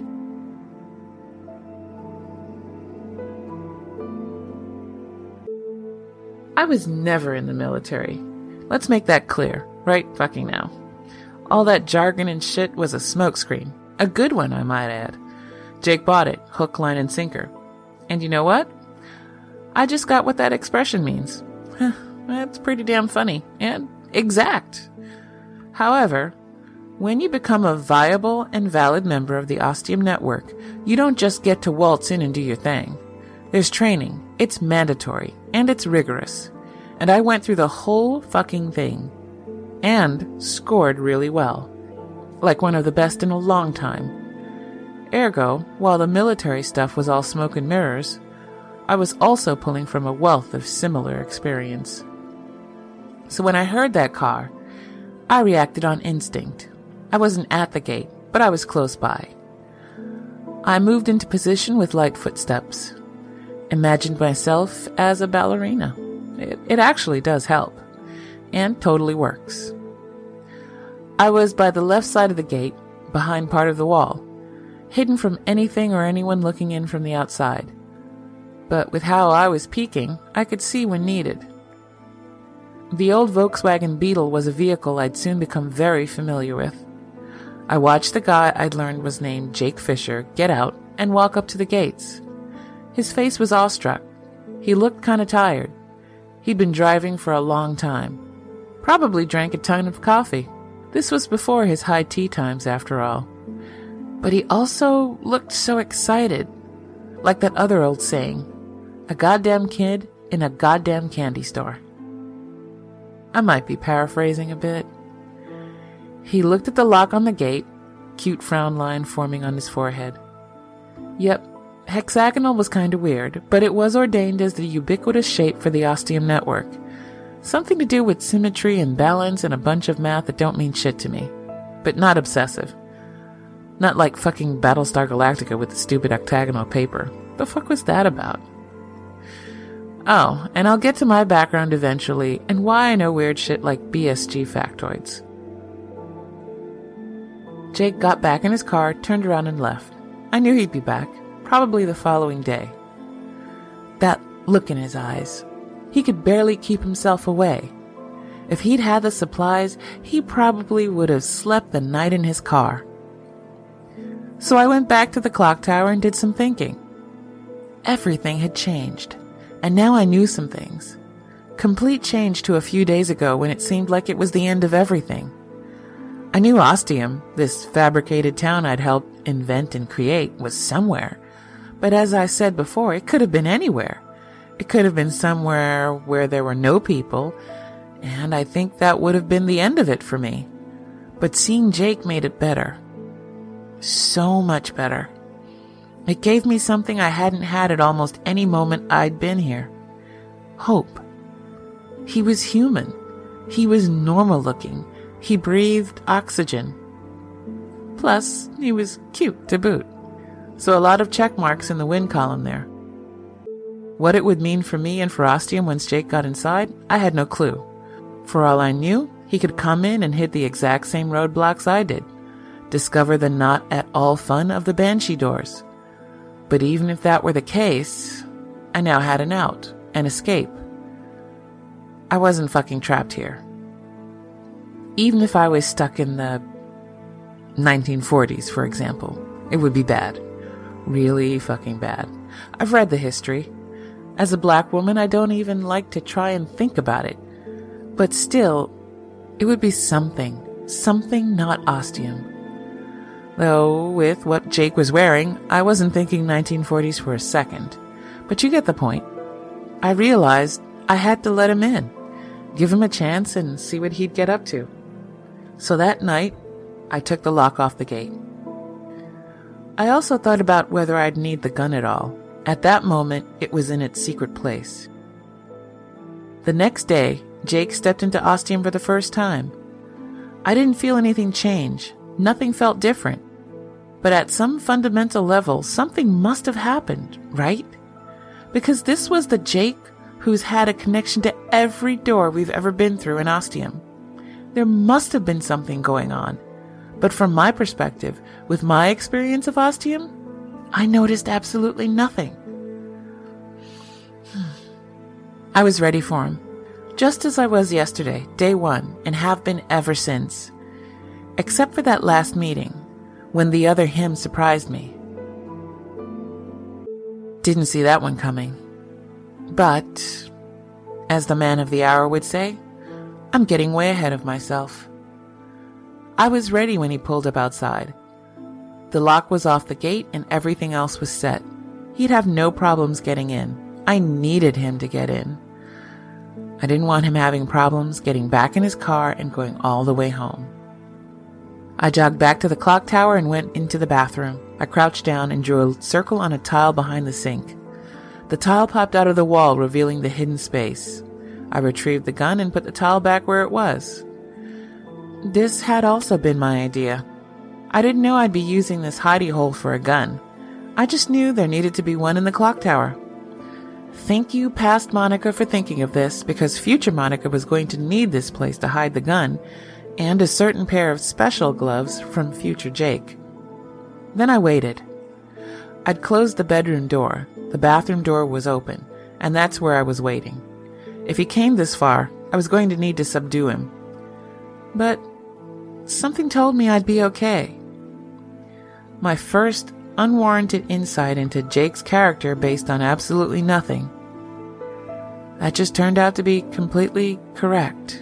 I was never in the military. Let's make that clear, right fucking now. All that jargon and shit was a smokescreen. A good one, I might add. Jake bought it, hook, line, and sinker. And you know what? I just got what that expression means. That's pretty damn funny and exact. However, when you become a viable and valid member of the Ostium Network, you don't just get to waltz in and do your thing. There's training. It's mandatory, and it's rigorous. And I went through the whole fucking thing. And scored really well. Like one of the best in a long time. Ergo, while the military stuff was all smoke and mirrors, I was also pulling from a wealth of similar experience. So when I heard that car, I reacted on instinct. I wasn't at the gate, but I was close by. I moved into position with light footsteps. Imagined myself as a ballerina. It, it actually does help. And totally works. I was by the left side of the gate, behind part of the wall, hidden from anything or anyone looking in from the outside. But with how I was peeking, I could see when needed. The old Volkswagen Beetle was a vehicle I'd soon become very familiar with. I watched the guy I'd learned was named Jake Fisher get out and walk up to the gates. His face was awestruck. He looked kind of tired. He'd been driving for a long time. Probably drank a ton of coffee. This was before his high tea times, after all. But he also looked so excited. Like that other old saying, a goddamn kid in a goddamn candy store. I might be paraphrasing a bit. He looked at the lock on the gate, cute frown line forming on his forehead. Yep, hexagonal was kind of weird, but it was ordained as the ubiquitous shape for the Ostium Network. Something to do with symmetry and balance and a bunch of math that don't mean shit to me. But not obsessive. Not like fucking Battlestar Galactica with the stupid octagonal paper. The fuck was that about? Oh, and I'll get to my background eventually and why I know weird shit like B S G factoids. Jake got back in his car, turned around and left. I knew he'd be back, probably the following day. That look in his eyes. He could barely keep himself away. If he'd had the supplies, he probably would have slept the night in his car. So I went back to the clock tower and did some thinking. Everything had changed, and now I knew some things. Complete change to a few days ago when it seemed like it was the end of everything. I knew Ostium, this fabricated town I'd helped invent and create, was somewhere. But as I said before, it could have been anywhere. It could have been somewhere where there were no people, and I think that would have been the end of it for me. But seeing Jake made it better. So much better. It gave me something I hadn't had at almost any moment I'd been here. Hope. He was human. He was normal looking. He breathed oxygen. Plus, he was cute to boot. So a lot of check marks in the win column there. What it would mean for me and for Ostium once Jake got inside, I had no clue. For all I knew, he could come in and hit the exact same roadblocks I did. Discover the not at all fun of the Banshee doors. But even if that were the case, I now had an out, an escape. I wasn't fucking trapped here. even if I was stuck in the nineteen forties, for example, it would be bad. Really fucking bad. I've read the history. As a black woman, I don't even like to try and think about it. But still, it would be something. Something not ostium. Though, with what Jake was wearing, I wasn't thinking nineteen forties for a second. But you get the point. I realized I had to let him in. Give him a chance and see what he'd get up to. So that night, I took the lock off the gate. I also thought about whether I'd need the gun at all. At that moment, it was in its secret place. The next day, Jake stepped into Ostium for the first time. I didn't feel anything change. Nothing felt different. But at some fundamental level, something must have happened, right? Because this was the Jake who's had a connection to every door we've ever been through in Ostium. There must have been something going on. But from my perspective, with my experience of Ostium, I noticed absolutely nothing. I was ready for him, just as I was yesterday, day one, and have been ever since. Except for that last meeting, when the other him surprised me. Didn't see that one coming. But, as the man of the hour would say, I'm getting way ahead of myself. I was ready when he pulled up outside. The lock was off the gate and everything else was set. He'd have no problems getting in. I needed him to get in. I didn't want him having problems getting back in his car and going all the way home. I jogged back to the clock tower and went into the bathroom. I crouched down and drew a circle on a tile behind the sink. The tile popped out of the wall, revealing the hidden space. I retrieved the gun and put the tile back where it was. This had also been my idea. I didn't know I'd be using this hidey hole for a gun. I just knew there needed to be one in the clock tower. Thank you, past Monica, for thinking of this, because future Monica was going to need this place to hide the gun, and a certain pair of special gloves from future Jake. Then I waited. I'd closed the bedroom door. The bathroom door was open, and that's where I was waiting. If he came this far, I was going to need to subdue him. But something told me I'd be okay. My first unwarranted insight into Jake's character based on absolutely nothing. That just turned out to be completely correct.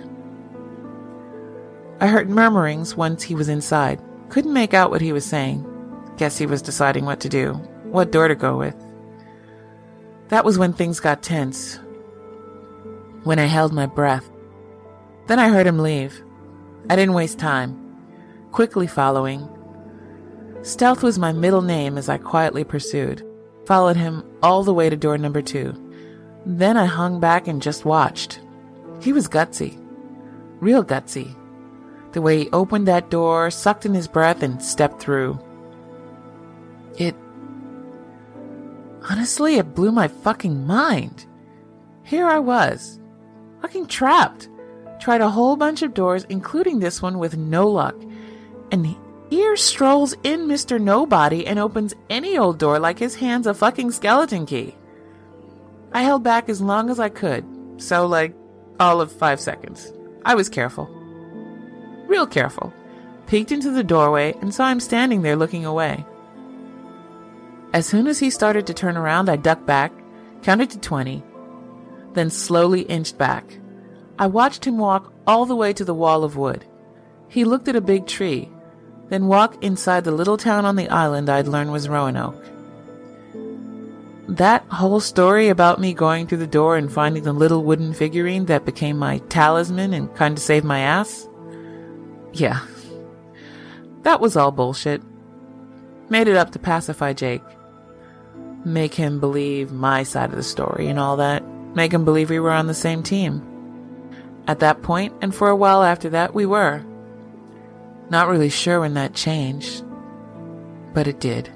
I heard murmurings once he was inside. Couldn't make out what he was saying. Guess he was deciding what to do, what door to go with. That was when things got tense. When I held my breath. Then I heard him leave. I didn't waste time. Quickly following. Stealth was my middle name as I quietly pursued. Followed him all the way to door number two. Then I hung back and just watched. He was gutsy. Real gutsy. The way he opened that door, sucked in his breath, and stepped through. It... Honestly, it blew my fucking mind. Here I was. Fucking trapped. Tried a whole bunch of doors, including this one, with no luck. And here strolls in Mister Nobody and opens any old door like his hand's a fucking skeleton key. I held back as long as I could. So, like, all of five seconds. I was careful. Real careful. Peeked into the doorway and saw him standing there looking away. As soon as he started to turn around, I ducked back, counted to twenty, then slowly inched back. I watched him walk all the way to the wall of wood. He looked at a big tree, then walk inside the little town on the island I'd learned was Roanoke. That whole story about me going through the door and finding the little wooden figurine that became my talisman and kind of saved my ass? Yeah. That was all bullshit. Made it up to pacify Jake. Make him believe my side of the story and all that. Make him believe we were on the same team. At that point, and for a while after that, we were. Not really sure when that changed, but it did.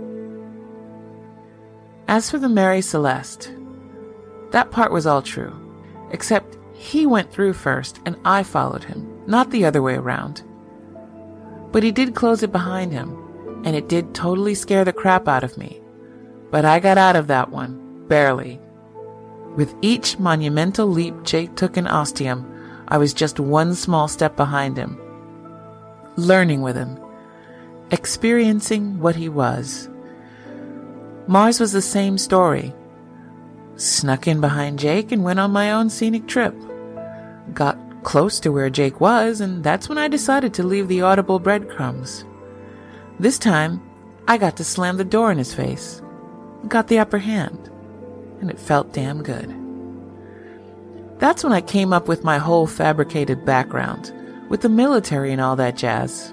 As for the Mary Celeste, that part was all true, except he went through first and I followed him, not the other way around. But he did close it behind him, and it did totally scare the crap out of me. But I got out of that one, barely. With each monumental leap Jake took in Ostium, I was just one small step behind him. Learning with him. Experiencing what he was. Mars was the same story. Snuck in behind Jake and went on my own scenic trip. Got close to where Jake was, and that's when I decided to leave the audible breadcrumbs. This time, I got to slam the door in his face. Got the upper hand. And it felt damn good. That's when I came up with my whole fabricated background, with the military and all that jazz.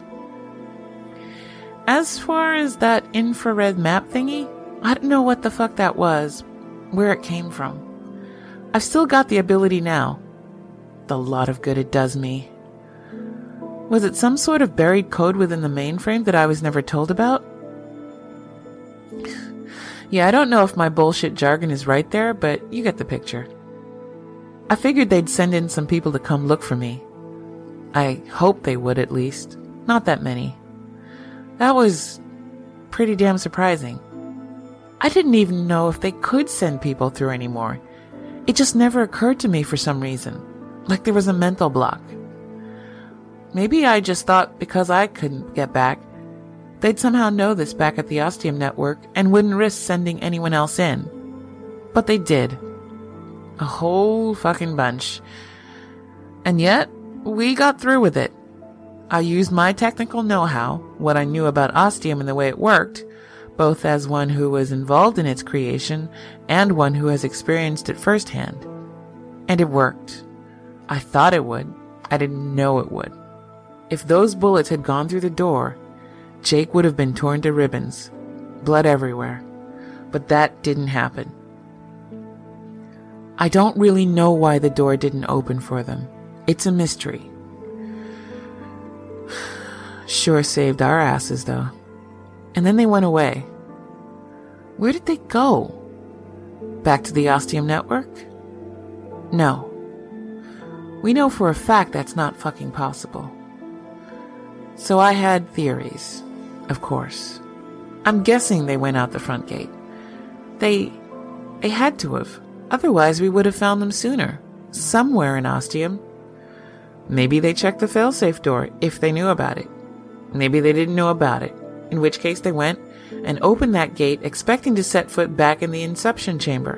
As far as that infrared map thingy, I don't know what the fuck that was, where it came from. I've still got the ability now. The lot of good it does me. Was it some sort of buried code within the mainframe that I was never told about? Yeah, I don't know if my bullshit jargon is right there, but you get the picture. I figured they'd send in some people to come look for me. I hoped they would, at least. Not that many. That was pretty damn surprising. I didn't even know if they could send people through anymore. It just never occurred to me for some reason. Like there was a mental block. Maybe I just thought because I couldn't get back, they'd somehow know this back at the Ostium Network and wouldn't risk sending anyone else in. But they did. A whole fucking bunch. And yet, we got through with it. I used my technical know-how, what I knew about Ostium and the way it worked, both as one who was involved in its creation and one who has experienced it firsthand. And it worked. I thought it would. I didn't know it would. If those bullets had gone through the door, Jake would have been torn to ribbons, blood everywhere. But that didn't happen. I don't really know why the door didn't open for them. It's a mystery. Sure saved our asses, though. And then they went away. Where did they go? Back to the Ostium Network? No. We know for a fact that's not fucking possible. So I had theories, of course. I'm guessing they went out the front gate. They... they had to have. Otherwise we would have found them sooner. Somewhere in Ostium. Maybe they checked the failsafe door, if they knew about it. Maybe they didn't know about it, in which case they went and opened that gate expecting to set foot back in the Inception Chamber.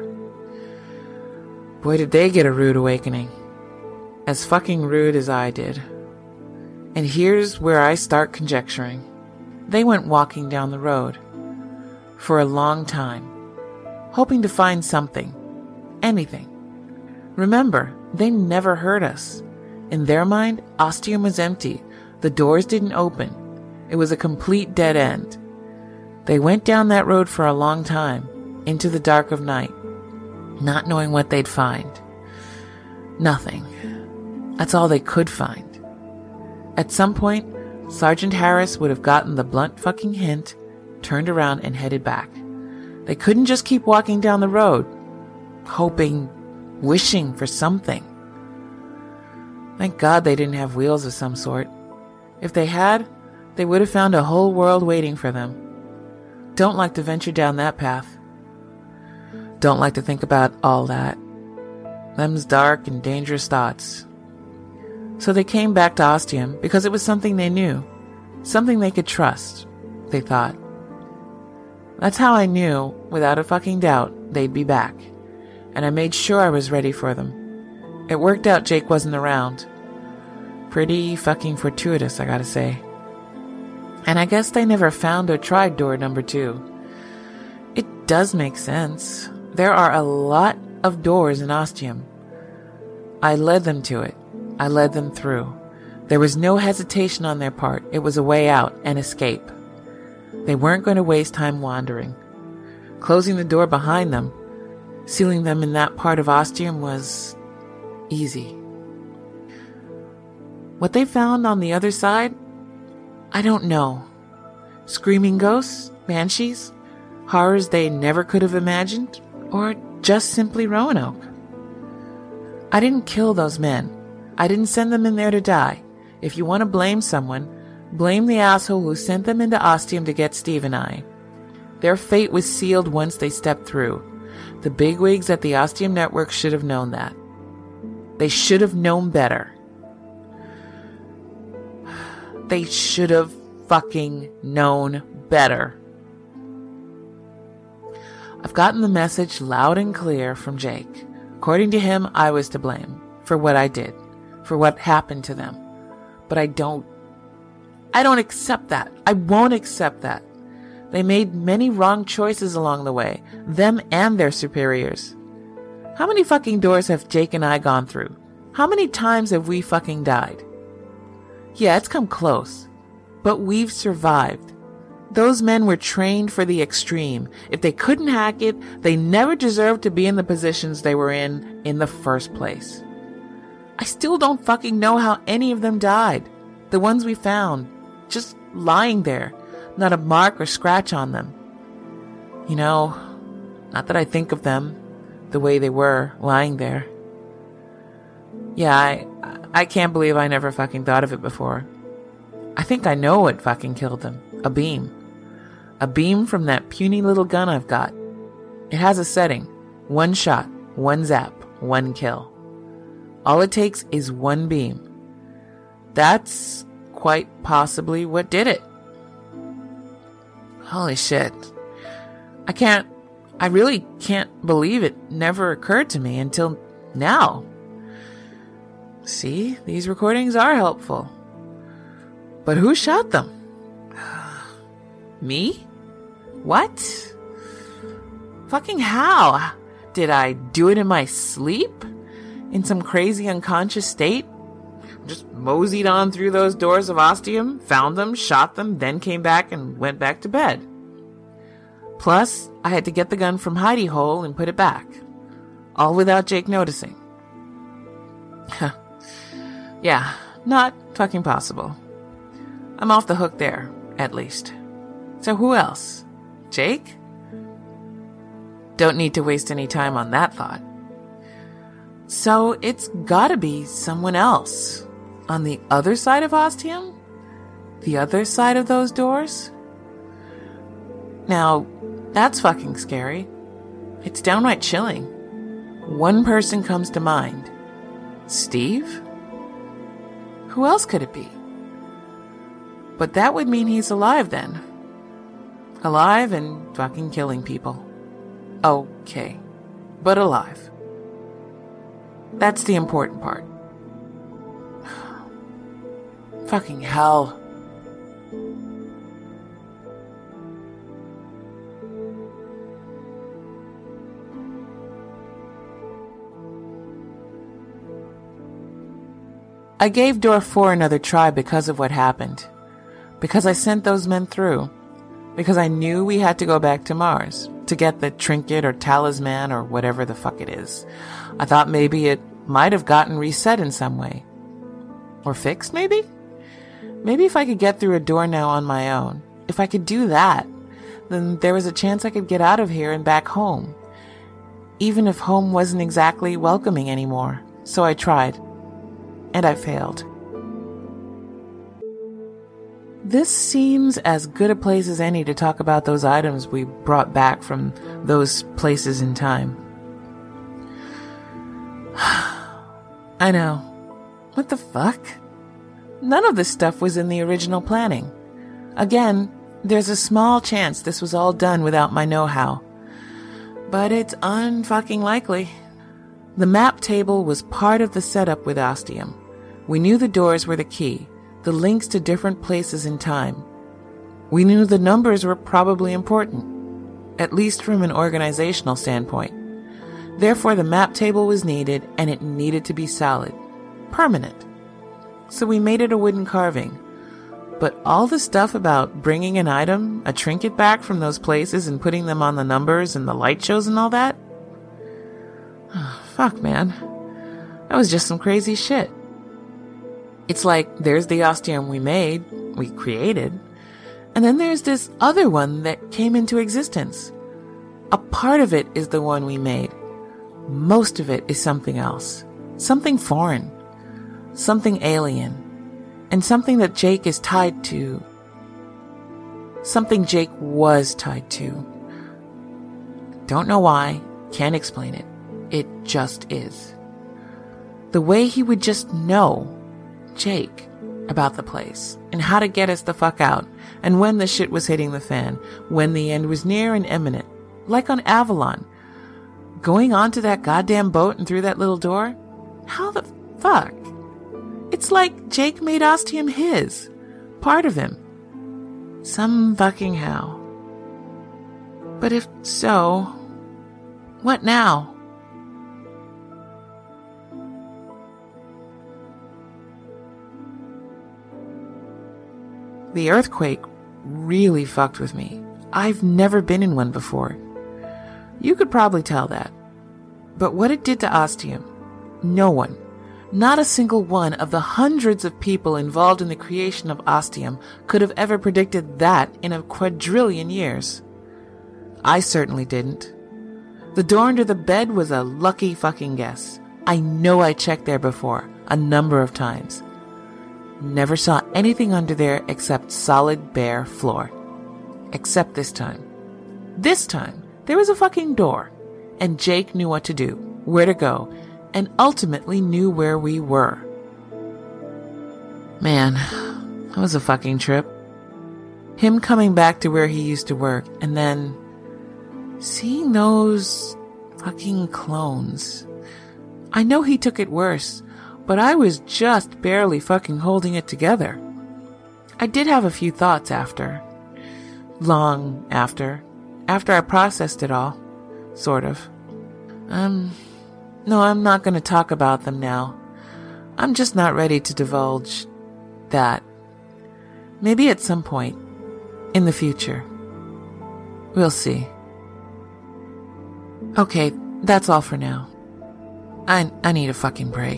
Boy, did they get a rude awakening. As fucking rude as I did. And here's where I start conjecturing. They went walking down the road. For a long time. Hoping to find something. Anything. Remember, they never heard us. In their mind, Ostium was empty. The doors didn't open. It was a complete dead end. They went down that road for a long time, into the dark of night, not knowing what they'd find. Nothing. That's all they could find. At some point, Sergeant Harris would have gotten the blunt fucking hint, turned around and headed back. They couldn't just keep walking down the road, hoping, wishing for something. Thank God they didn't have wheels of some sort. If they had, they would have found a whole world waiting for them. Don't like to venture down that path. Don't like to think about all that. Them's dark and dangerous thoughts. So they came back to Ostium because it was something they knew. Something they could trust, they thought. That's how I knew, without a fucking doubt, they'd be back. And I made sure I was ready for them. It worked out Jake wasn't around. Pretty fucking fortuitous, I gotta say. And I guess they never found or tried door number two. It does make sense. There are a lot of doors in Ostium. I led them to it. I led them through. There was no hesitation on their part. It was a way out, an escape. They weren't going to waste time wandering. Closing the door behind them, sealing them in that part of Ostium was easy. What they found on the other side? I don't know. Screaming ghosts? Banshees? Horrors they never could have imagined? Or just simply Roanoke? I didn't kill those men. I didn't send them in there to die. If you want to blame someone, blame the asshole who sent them into Ostium to get Steve and I. Their fate was sealed once they stepped through. The bigwigs at the Ostium Network should have known that. They should have known better. They should have fucking known better. I've gotten the message loud and clear from Jake. According to him, I was to blame for what I did, for what happened to them. But I don't, I don't accept that. I won't accept that. They made many wrong choices along the way, them and their superiors. How many fucking doors have Jake and I gone through? How many times have we fucking died? Yeah, it's come close, but we've survived. Those men were trained for the extreme. If they couldn't hack it, they never deserved to be in the positions they were in in the first place. I still don't fucking know how any of them died. The ones we found, just lying there, not a mark or scratch on them. You know, not that I think of them the way they were, lying there. Yeah, I, I can't believe I never fucking thought of it before. I think I know what fucking killed them. A beam. A beam from that puny little gun I've got. It has a setting. One shot, one zap, one kill. All it takes is one beam. That's quite possibly what did it. Holy shit. I can't, I really can't believe it never occurred to me until now. See, these recordings are helpful. But who shot them? Me? What? Fucking how? Did I do it in my sleep? In some crazy unconscious state? Just moseyed on through those doors of Ostium, found them, shot them, then came back and went back to bed. Plus, I had to get the gun from hidey hole and put it back. All without Jake noticing. Yeah, not fucking possible. I'm off the hook there, at least. So who else? Jake? Don't need to waste any time on that thought. So it's gotta be someone else. On the other side of Ostium? The other side of those doors? Now, that's fucking scary. It's downright chilling. One person comes to mind. Steve? Who else could it be? But that would mean he's alive then. Alive and fucking killing people. Okay. But alive. That's the important part. Fucking hell. I gave door four another try because of what happened. Because I sent those men through. Because I knew we had to go back to Mars to get the trinket or talisman or whatever the fuck it is. I thought maybe it might have gotten reset in some way. Or fixed, maybe? Maybe if I could get through a door now on my own, if I could do that, then there was a chance I could get out of here and back home. Even if home wasn't exactly welcoming anymore. So I tried. And I failed. This seems as good a place as any to talk about those items we brought back from those places in time. I know. What the fuck? None of this stuff was in the original planning. Again, there's a small chance this was all done without my know-how. But it's unfucking likely. The map table was part of the setup with Ostium. We knew the doors were the key, the links to different places in time. We knew the numbers were probably important, at least from an organizational standpoint. Therefore, the map table was needed, and it needed to be solid, permanent. So we made it a wooden carving. But all the stuff about bringing an item, a trinket back from those places and putting them on the numbers and the light shows and all that? Oh, fuck, man. That was just some crazy shit. It's like, there's the Ostium we made, we created, and then there's this other one that came into existence. A part of it is the one we made. Most of it is something else. Something foreign. Something alien. And something that Jake is tied to. Something Jake was tied to. Don't know why, can't explain it. It just is. The way he would just know. Jake, about the place and how to get us the fuck out, and when the shit was hitting the fan, when the end was near and imminent, like on Avalon. Going onto that goddamn boat and through that little door? How the fuck? It's like Jake made Ostium his, part of him. Some fucking how. But if so, what now? The earthquake really fucked with me. I've never been in one before. You could probably tell that. But what it did to Ostium, no one, not a single one of the hundreds of people involved in the creation of Ostium could have ever predicted that in a quadrillion years. I certainly didn't. The door under the bed was a lucky fucking guess. I know I checked there before, a number of times. Never saw anything under there except solid bare floor. Except this time. This time, there was a fucking door, and Jake knew what to do, where to go, and ultimately knew where we were. Man, that was a fucking trip. Him coming back to where he used to work, and then seeing those fucking clones. I know he took it worse, but I was just barely fucking holding it together. I did have a few thoughts after. Long after. After I processed it all. Sort of. Um, no, I'm not going to talk about them now. I'm just not ready to divulge that. Maybe at some point. In the future. We'll see. Okay, that's all for now. I, I need a fucking break.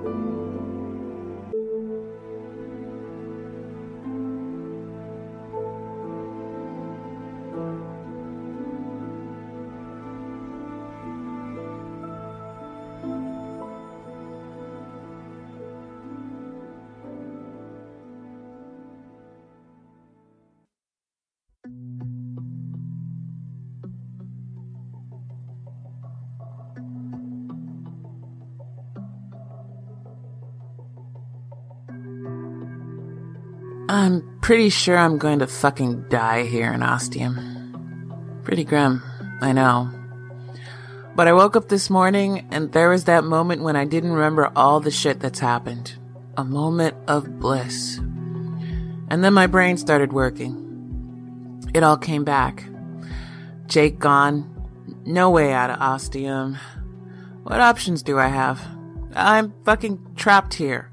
I'm pretty sure I'm going to fucking die here in Ostium. Pretty grim, I know. But I woke up this morning and there was that moment when I didn't remember all the shit that's happened. A moment of bliss. And then my brain started working. It all came back. Jake gone. No way out of Ostium. What options do I have? I'm fucking trapped here.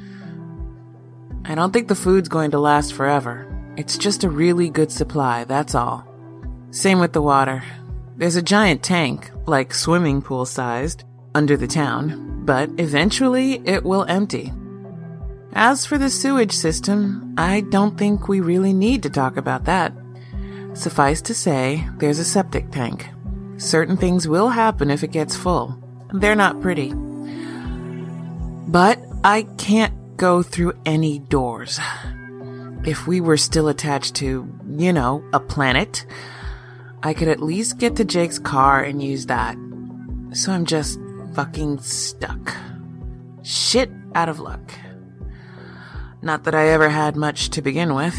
I don't think the food's going to last forever. It's just a really good supply, that's all. Same with the water. There's a giant tank, like swimming pool sized, under the town, but eventually it will empty. As for the sewage system, I don't think we really need to talk about that. Suffice to say, there's a septic tank. Certain things will happen if it gets full. They're not pretty. But I can't go through any doors. If we were still attached to, you know, a planet, I could at least get to Jake's car and use that. So I'm just fucking stuck. Shit out of luck. Not that I ever had much to begin with.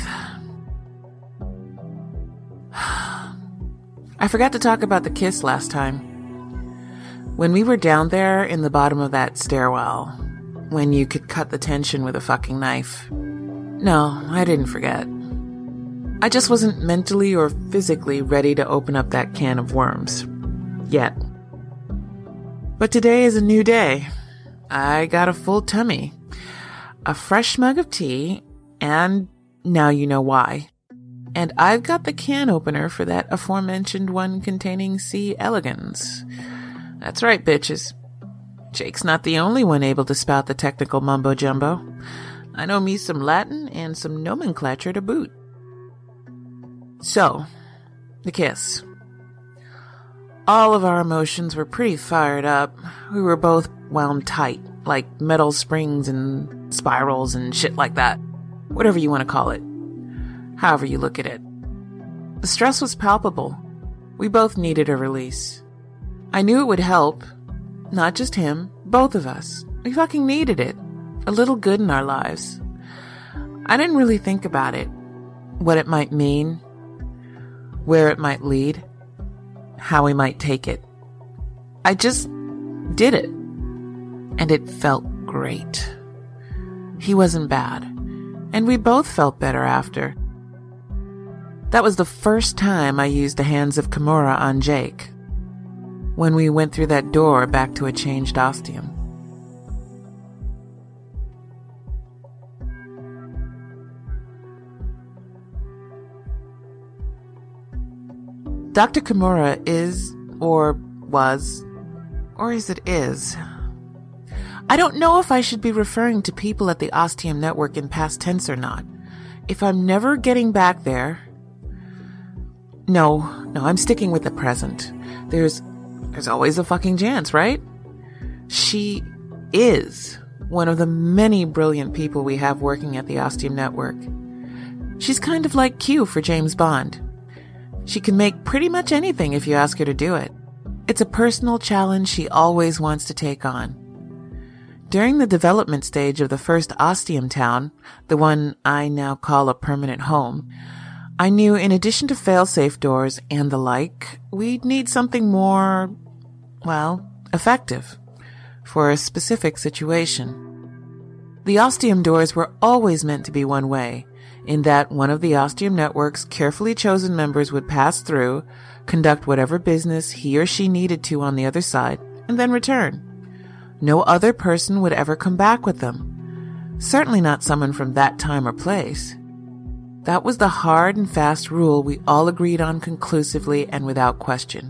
I forgot to talk about the kiss last time. When we were down there in the bottom of that stairwell, when you could cut the tension with a fucking knife. No, I didn't forget. I just wasn't mentally or physically ready to open up that can of worms. Yet. But today is a new day. I got a full tummy, a fresh mug of tea, and now you know why. And I've got the can opener for that aforementioned one containing C. elegans. That's right, bitches. Jake's not the only one able to spout the technical mumbo-jumbo. I know me some Latin and some nomenclature to boot. So, the kiss. All of our emotions were pretty fired up. We were both wound tight, like metal springs and spirals and shit like that. Whatever you want to call it. However you look at it. The stress was palpable. We both needed a release. I knew it would help. Not just him, both of us. We fucking needed it. A little good in our lives. I didn't really think about it, what it might mean, where it might lead, how we might take it. I just did it, and it felt great. He wasn't bad, and we both felt better after. That was the first time I used the hands of Kimura on Jake, when we went through that door back to a changed ostium. Doctor Kimura is, or was, or is it is? I don't know if I should be referring to people at the Ostium Network in past tense or not. If I'm never getting back there... No, no, I'm sticking with the present. There's, there's always a fucking chance, right? She is one of the many brilliant people we have working at the Ostium Network. She's kind of like Q for James Bond. She can make pretty much anything if you ask her to do it. It's a personal challenge she always wants to take on. During the development stage of the first Ostium town, the one I now call a permanent home, I knew in addition to fail-safe doors and the like, we'd need something more, well, effective for a specific situation. The Ostium doors were always meant to be one way, in that one of the Ostium Network's carefully chosen members would pass through, conduct whatever business he or she needed to on the other side, and then return. No other person would ever come back with them. Certainly not someone from that time or place. That was the hard and fast rule we all agreed on conclusively and without question.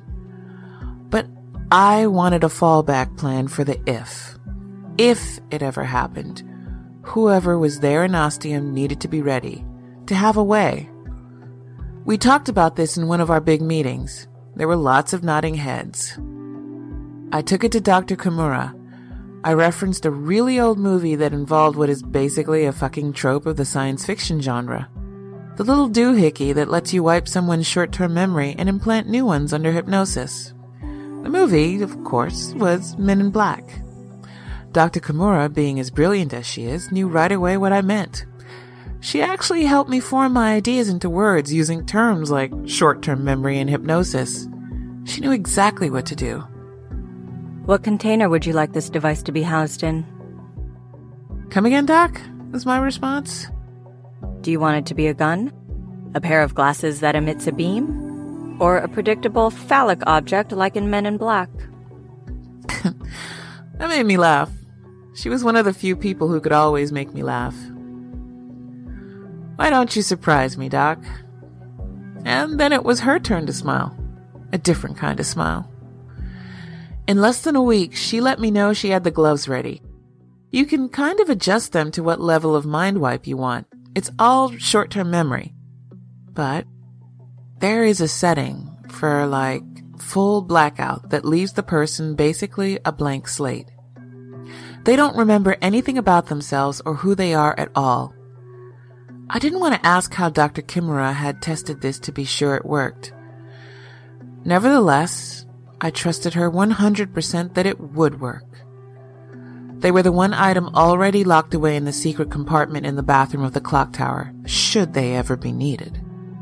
But I wanted a fallback plan for the if. If it ever happened, whoever was there in Ostium needed to be ready, to have a way. We talked about this in one of our big meetings. There were lots of nodding heads. I took it to Doctor Kimura. I referenced a really old movie that involved what is basically a fucking trope of the science fiction genre. The little doohickey that lets you wipe someone's short-term memory and implant new ones under hypnosis. The movie, of course, was Men in Black. Doctor Kimura, being as brilliant as she is, knew right away what I meant. She actually helped me form my ideas into words using terms like short-term memory and hypnosis. She knew exactly what to do. What container would you like this device to be housed in? Come again, Doc? Was my response. Do you want it to be a gun? A pair of glasses that emits a beam? Or a predictable phallic object like in Men in Black? That made me laugh. She was one of the few people who could always make me laugh. Why don't you surprise me, Doc? And then it was her turn to smile. A different kind of smile. In less than a week, she let me know she had the gloves ready. You can kind of adjust them to what level of mind wipe you want. It's all short-term memory. But there is a setting for, like, full blackout that leaves the person basically a blank slate. They don't remember anything about themselves or who they are at all. I didn't want to ask how Doctor Kimura had tested this to be sure it worked. Nevertheless, I trusted her one hundred percent that it would work. They were the one item already locked away in the secret compartment in the bathroom of the clock tower, should they ever be needed.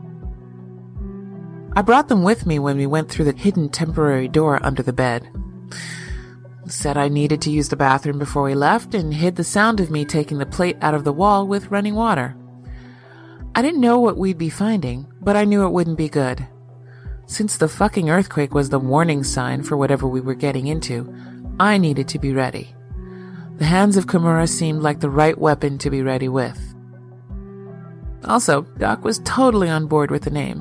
I brought them with me when we went through the hidden temporary door under the bed. Said I needed to use the bathroom before we left and hid the sound of me taking the plate out of the wall with running water. I didn't know what we'd be finding, but I knew it wouldn't be good. Since the fucking earthquake was the warning sign for whatever we were getting into, I needed to be ready. The hands of Kimura seemed like the right weapon to be ready with. Also, Doc was totally on board with the name.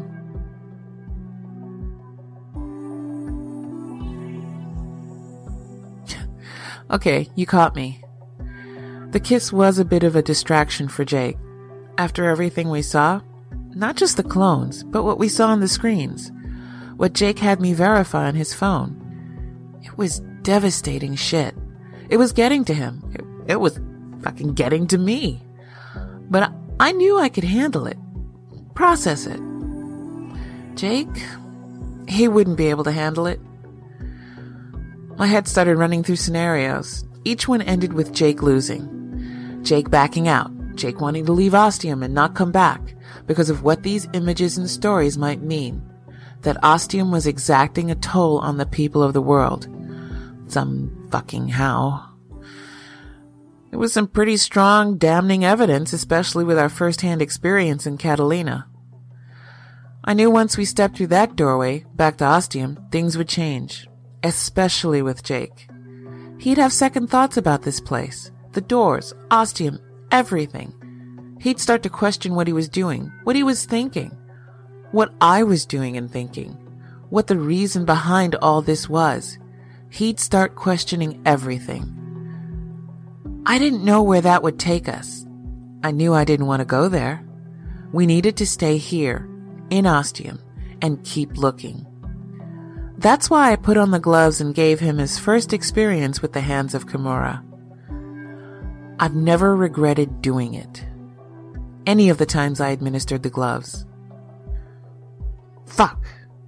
Okay, you caught me. The kiss was a bit of a distraction for Jake. After everything we saw, not just the clones, but what we saw on the screens. What Jake had me verify on his phone. It was devastating shit. It was getting to him. It, it was fucking getting to me. But I, I knew I could handle it. Process it. Jake, he wouldn't be able to handle it. My head started running through scenarios. Each one ended with Jake losing. Jake backing out. Jake wanting to leave Ostium and not come back because of what these images and stories might mean. That Ostium was exacting a toll on the people of the world. Some fucking how. It was some pretty strong, damning evidence, especially with our first-hand experience in Catalina. I knew once we stepped through that doorway, back to Ostium, things would change. Especially with Jake. He'd have second thoughts about this place. The doors, Ostium, everything. He'd start to question what he was doing, what he was thinking, what I was doing and thinking, what the reason behind all this was. He'd start questioning everything. I didn't know where that would take us. I knew I didn't want to go there. We needed to stay here, in Ostium, and keep looking. That's why I put on the gloves and gave him his first experience with the hands of Kimura. I've never regretted doing it. Any of the times I administered the gloves. Fuck.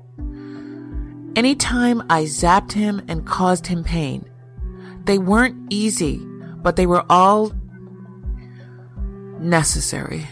Anytime I zapped him and caused him pain. They weren't easy, but they were all necessary.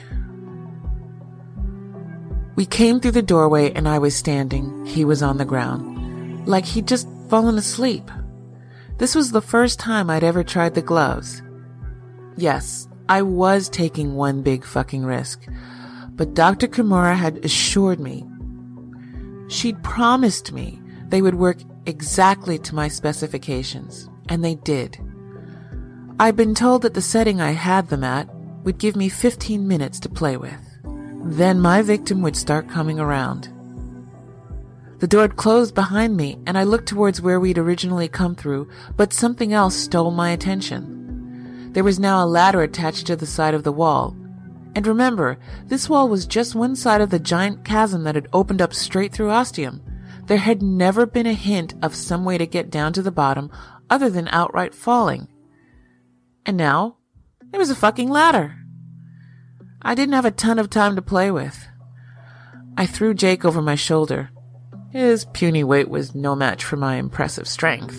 We came through the doorway and I was standing. He was on the ground, like he'd just fallen asleep. This was the first time I'd ever tried the gloves. Yes, I was taking one big fucking risk, but Doctor Kimura had assured me. She'd promised me they would work exactly to my specifications, and they did. I'd been told that the setting I had them at would give me fifteen minutes to play with. Then my victim would start coming around. The door had closed behind me, and I looked towards where we'd originally come through, but something else stole my attention. There was now a ladder attached to the side of the wall. And remember, this wall was just one side of the giant chasm that had opened up straight through Ostium. There had never been a hint of some way to get down to the bottom other than outright falling. And now, there was a fucking ladder. I didn't have a ton of time to play with. I threw Jake over my shoulder. His puny weight was no match for my impressive strength.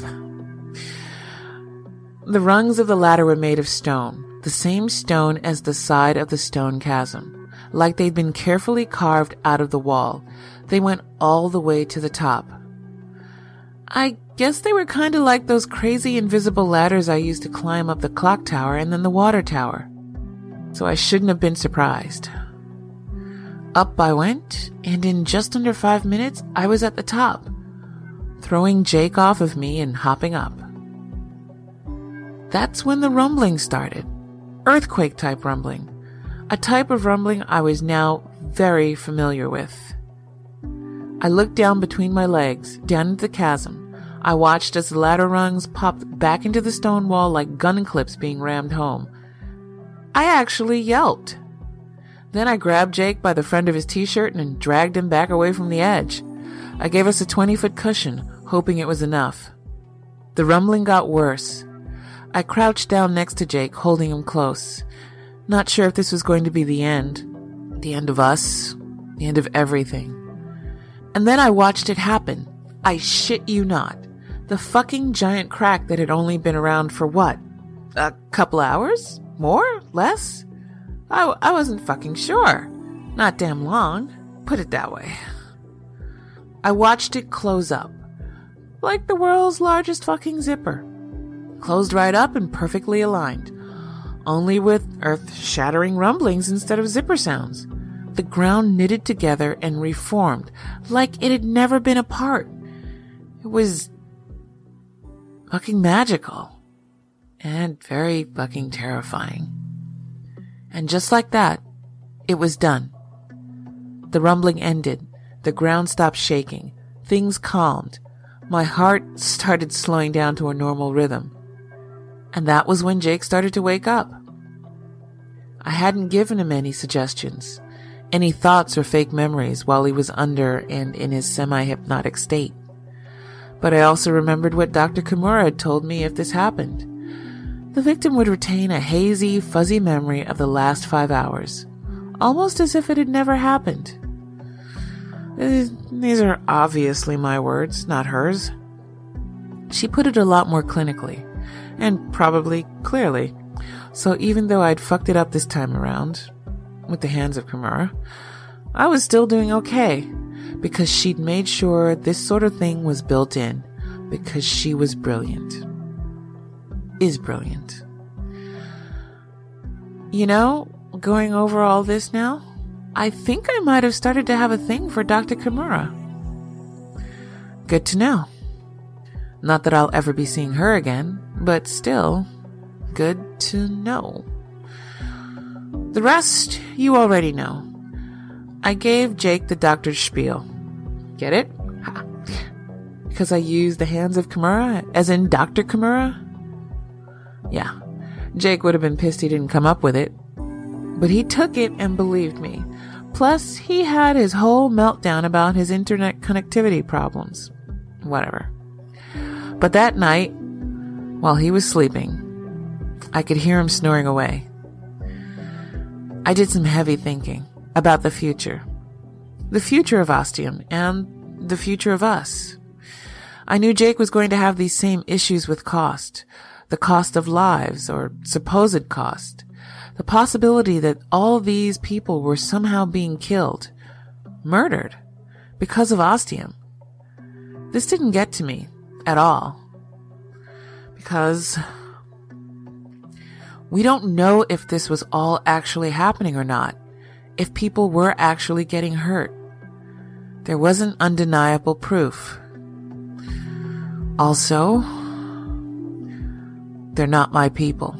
The rungs of the ladder were made of stone, the same stone as the side of the stone chasm, like they'd been carefully carved out of the wall. They went all the way to the top. I guess they were kind of like those crazy invisible ladders I used to climb up the clock tower and then the water tower. So I shouldn't have been surprised. Up I went, and in just under five minutes, I was at the top, throwing Jake off of me and hopping up. That's when the rumbling started. Earthquake-type rumbling. A type of rumbling I was now very familiar with. I looked down between my legs, down into the chasm. I watched as the ladder rungs popped back into the stone wall like gun clips being rammed home. I actually yelped. Then I grabbed Jake by the front of his t-shirt and dragged him back away from the edge. I gave us a twenty-foot cushion, hoping it was enough. The rumbling got worse. I crouched down next to Jake, holding him close. Not sure if this was going to be the end. The end of us. The end of everything. And then I watched it happen. I shit you not. The fucking giant crack that had only been around for what? A couple hours? More? Less? I, I wasn't fucking sure. Not damn long. Put it that way. I watched it close up. Like the world's largest fucking zipper. Closed right up and perfectly aligned. Only with earth-shattering rumblings instead of zipper sounds. The ground knitted together and reformed like it had never been apart. It was fucking magical. And very fucking terrifying. And just like that, it was done. The rumbling ended. The ground stopped shaking. Things calmed. My heart started slowing down to a normal rhythm. And that was when Jake started to wake up. I hadn't given him any suggestions, any thoughts or fake memories while he was under and in his semi-hypnotic state. But I also remembered what Doctor Kimura had told me if this happened. The victim would retain a hazy, fuzzy memory of the last five hours, almost as if it had never happened. These are obviously my words, not hers. She put it a lot more clinically, and probably clearly, So even though I'd fucked it up this time around with the hands of Kimura, I was still doing okay because she'd made sure this sort of thing was built in because she was brilliant. Is brilliant. You know, going over all this now, I think I might have started to have a thing for Doctor Kimura. Good to know. Not that I'll ever be seeing her again, but still, good to know. The rest you already know. I gave Jake the doctor's spiel. Get it? Ha. Because I used the hands of Kimura, as in Doctor Kimura? Yeah, Jake would have been pissed he didn't come up with it. But he took it and believed me. Plus, he had his whole meltdown about his internet connectivity problems. Whatever. But that night, while he was sleeping, I could hear him snoring away. I did some heavy thinking about the future. The future of Ostium and the future of us. I knew Jake was going to have these same issues with cost. The cost of lives, or supposed cost. The possibility that all these people were somehow being killed, murdered, because of Ostium. This didn't get to me at all. Because we don't know if this was all actually happening or not, if people were actually getting hurt. There wasn't undeniable proof. Also, they're not my people.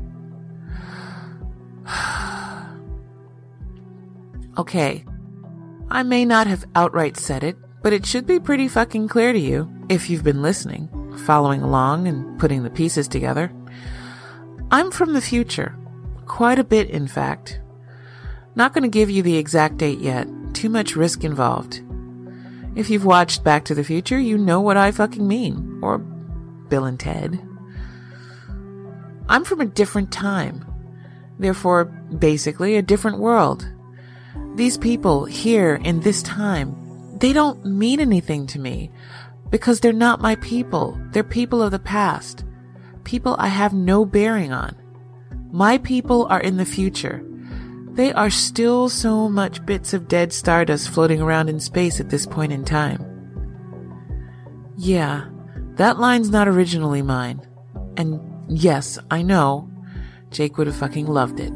Okay, I may not have outright said it, but it should be pretty fucking clear to you, if you've been listening, following along and putting the pieces together. I'm from the future. Quite a bit, in fact. Not going to give you the exact date yet. Too much risk involved. If you've watched Back to the Future, you know what I fucking mean. Or Bill and Ted. I'm from a different time. Therefore, basically, a different world. These people here in this time, they don't mean anything to me because they're not my people. They're people of the past. People I have no bearing on. My people are in the future. They are still so much bits of dead stardust floating around in space at this point in time. Yeah, that line's not originally mine. And yes, I know, Jake would have fucking loved it.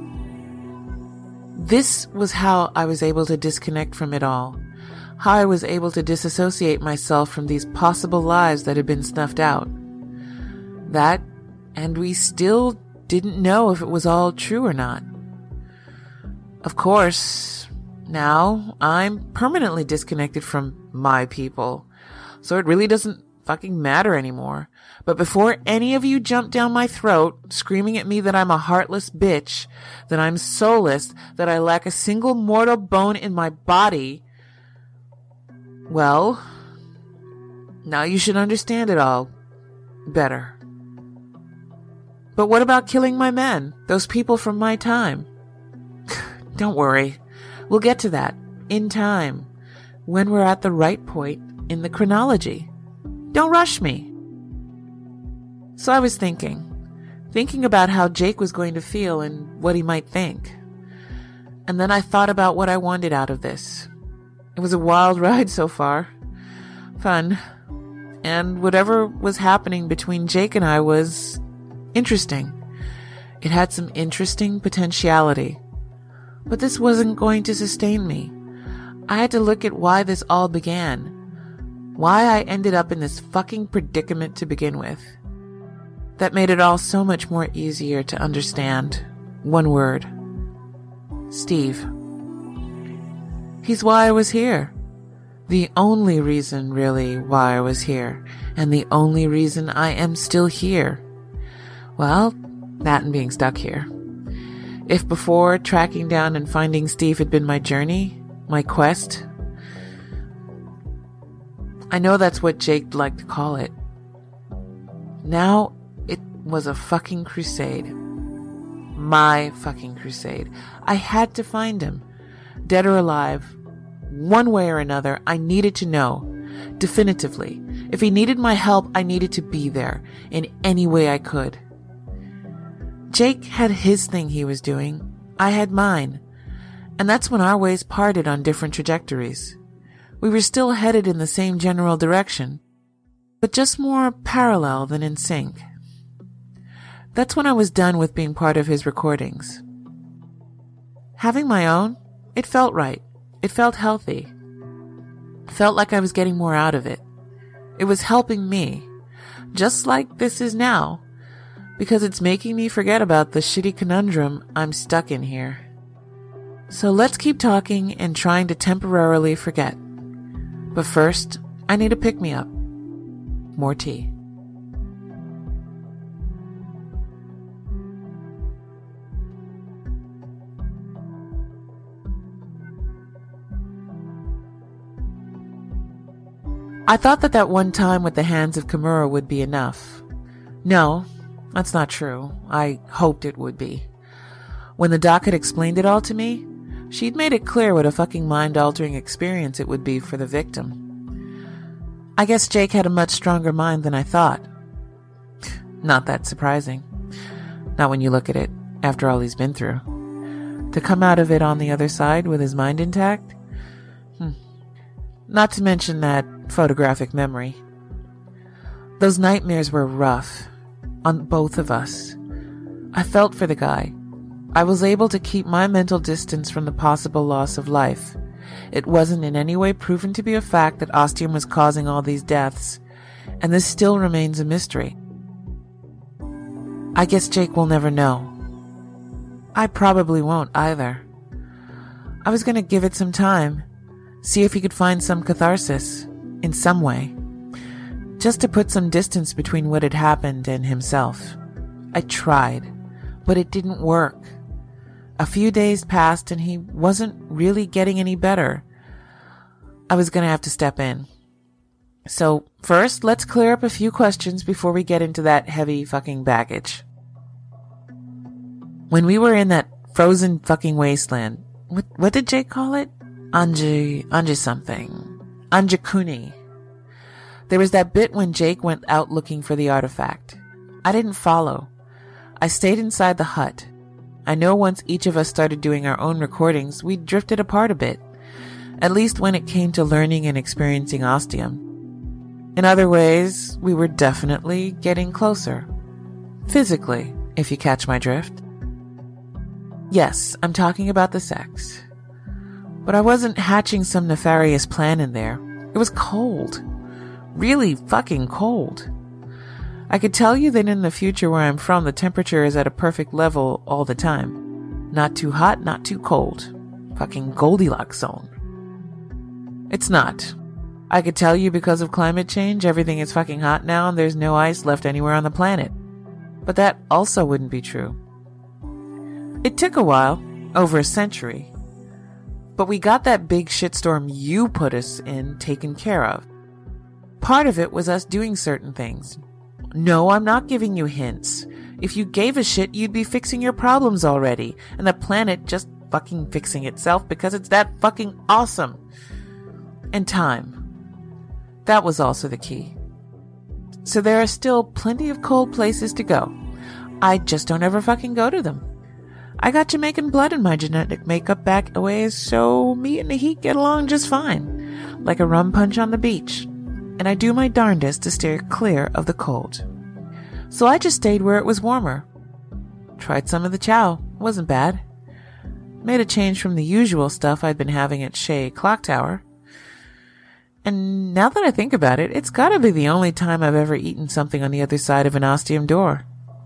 This was how I was able to disconnect from it all. How I was able to disassociate myself from these possible lives that had been snuffed out. That, and we still didn't know if it was all true or not. Of course, now I'm permanently disconnected from my people, so it really doesn't fucking matter anymore. But before any of you jump down my throat, screaming at me that I'm a heartless bitch, that I'm soulless, that I lack a single mortal bone in my body, well, now you should understand it all better. But what about killing my men, those people from my time? Don't worry, we'll get to that in time, when we're at the right point in the chronology. Don't rush me. So I was thinking, thinking about how Jake was going to feel and what he might think. And then I thought about what I wanted out of this. It was a wild ride so far. Fun. And whatever was happening between Jake and I was interesting. It had some interesting potentiality. But this wasn't going to sustain me. I had to look at why this all began. Why I ended up in this fucking predicament to begin with. That made it all so much more easier to understand. One word. Steve. He's why I was here. The only reason, really, why I was here. And the only reason I am still here. Well, that and being stuck here. If before, tracking down and finding Steve had been my journey, my quest, I know that's what Jake liked to call it. Now, it was a fucking crusade. My fucking crusade. I had to find him. Dead or alive. One way or another, I needed to know. Definitively. If he needed my help, I needed to be there. In any way I could. Jake had his thing he was doing. I had mine. And that's when our ways parted on different trajectories. We were still headed in the same general direction, but just more parallel than in sync. That's when I was done with being part of his recordings. Having my own, it felt right. It felt healthy. It felt like I was getting more out of it. It was helping me, just like this is now, because it's making me forget about the shitty conundrum I'm stuck in here. So let's keep talking and trying to temporarily forget. But first, I need a pick-me-up. More tea. I thought that that one time with the hands of Kimura would be enough. No, that's not true. I hoped it would be. When the doc had explained it all to me, she'd made it clear what a fucking mind-altering experience it would be for the victim. I guess Jake had a much stronger mind than I thought. Not that surprising. Not when you look at it, after all he's been through. To come out of it on the other side with his mind intact? Hmm. Not to mention that photographic memory. Those nightmares were rough. On both of us. I felt for the guy. I was able to keep my mental distance from the possible loss of life. It wasn't in any way proven to be a fact that ostium was causing all these deaths, and this still remains a mystery. I guess Jake will never know. I probably won't either. I was going to give it some time, see if he could find some catharsis, in some way, just to put some distance between what had happened and himself. I tried, but it didn't work. A few days passed and he wasn't really getting any better. I was going to have to step in. So first, let's clear up a few questions before we get into that heavy fucking baggage. When we were in that frozen fucking wasteland, what, what did Jake call it? Anji, Anji something. Anjakuni. There was that bit when Jake went out looking for the artifact. I didn't follow. I stayed inside the hut. I know once each of us started doing our own recordings, we drifted apart a bit, at least when it came to learning and experiencing ostium. In other ways, we were definitely getting closer. Physically, if you catch my drift. Yes, I'm talking about the sex. But I wasn't hatching some nefarious plan in there. It was cold. Really fucking cold. I could tell you that in the future where I'm from, the temperature is at a perfect level all the time. Not too hot, not too cold. Fucking Goldilocks zone. It's not. I could tell you because of climate change, everything is fucking hot now and there's no ice left anywhere on the planet. But that also wouldn't be true. It took a while, over a century. But we got that big shitstorm you put us in taken care of. Part of it was us doing certain things. No, I'm not giving you hints. If you gave a shit, you'd be fixing your problems already, and the planet just fucking fixing itself because it's that fucking awesome. And time. That was also the key. So there are still plenty of cold places to go. I just don't ever fucking go to them. I got Jamaican blood in my genetic makeup back a ways, so me and the heat get along just fine. Like a rum punch on the beach. And I do my darndest to steer clear of the cold. So I just stayed where it was warmer. Tried some of the chow. Wasn't bad. Made a change from the usual stuff I'd been having at Shea Clock Tower. And now that I think about it, it's gotta be the only time I've ever eaten something on the other side of an ostium door.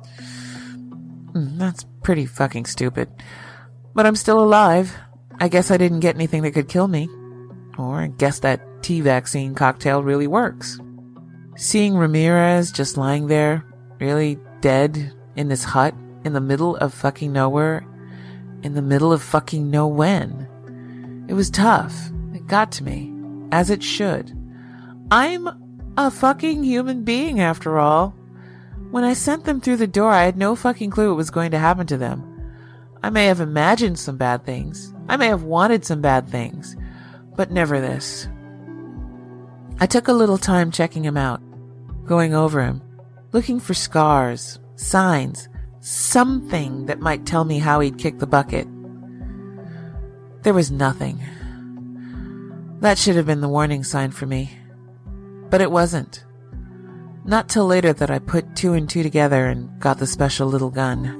That's pretty fucking stupid. But I'm still alive. I guess I didn't get anything that could kill me. Or I guess that T vaccine cocktail really works. Seeing Ramirez just lying there, really dead, in this hut, in the middle of fucking nowhere, in the middle of fucking no when. It was tough. It got to me. As it should. I'm a fucking human being after all. When I sent them through the door, I had no fucking clue what was going to happen to them. I may have imagined some bad things. I may have wanted some bad things. But never this. I took a little time checking him out, going over him, looking for scars, signs, something that might tell me how he'd kick the bucket. There was nothing. That should have been the warning sign for me. But it wasn't. Not till later that I put two and two together and got the special little gun.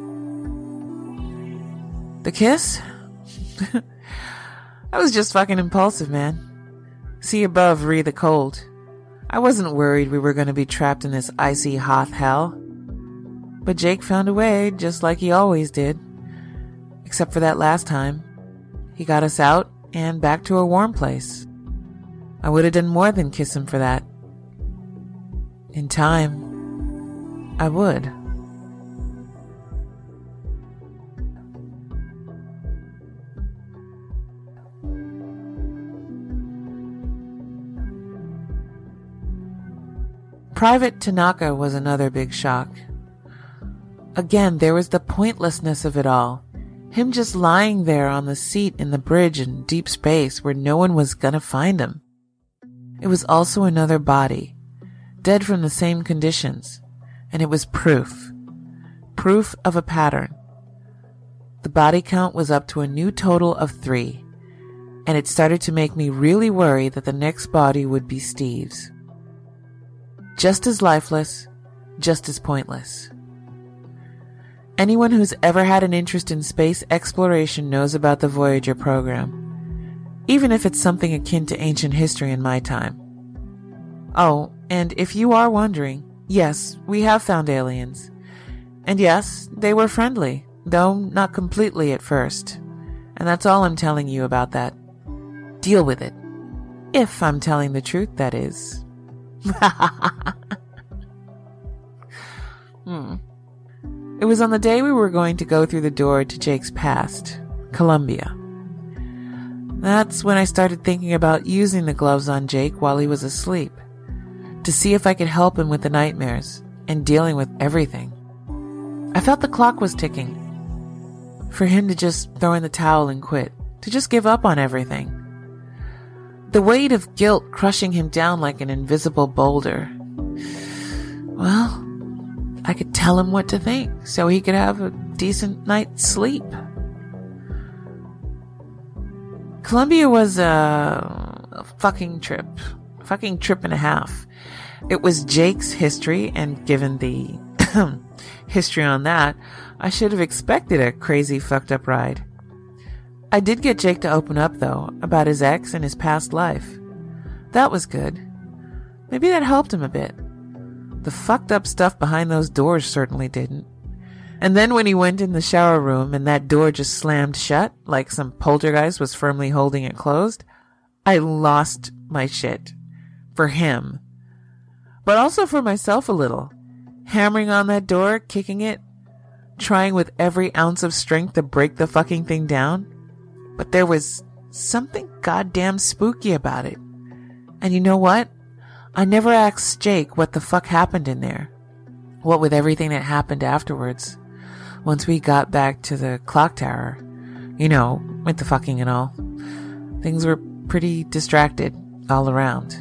The kiss? I was just fucking impulsive, man. See above, re the cold. I wasn't worried we were going to be trapped in this icy Hoth hell. But Jake found a way, just like he always did. Except for that last time. He got us out and back to a warm place. I would have done more than kiss him for that. In time, I would. Private Tanaka was another big shock. Again, there was the pointlessness of it all. Him just lying there on the seat in the bridge in deep space where no one was gonna find him. It was also another body, dead from the same conditions, and it was proof. Proof of a pattern. The body count was up to a new total of three, and it started to make me really worry that the next body would be Steve's. Just as lifeless, just as pointless. Anyone who's ever had an interest in space exploration knows about the Voyager program, even if it's something akin to ancient history in my time. Oh, and if you are wondering, yes, we have found aliens. And yes, they were friendly, though not completely at first. And that's all I'm telling you about that. Deal with it. If I'm telling the truth, that is. hmm. It was on the day we were going to go through the door to Jake's past, Columbia. That's when I started thinking about using the gloves on Jake while he was asleep, to see if I could help him with the nightmares and dealing with everything. I felt the clock was ticking. For him to just throw in the towel and quit, to just give up on everything. The weight of guilt crushing him down like an invisible boulder. Well, I could tell him what to think so he could have a decent night's sleep. Columbia was a, a fucking trip. A fucking trip and a half. It was Jake's history, and given the history on that, I should have expected a crazy fucked up ride. I did get Jake to open up, though, about his ex and his past life. That was good. Maybe that helped him a bit. The fucked up stuff behind those doors certainly didn't. And then when he went in the shower room and that door just slammed shut, like some poltergeist was firmly holding it closed, I lost my shit. For him. But also for myself a little. Hammering on that door, kicking it, trying with every ounce of strength to break the fucking thing down. But there was something goddamn spooky about it. And you know what? I never asked Jake what the fuck happened in there. What with everything that happened afterwards. Once we got back to the clock tower. You know, with the fucking and all. Things were pretty distracted all around.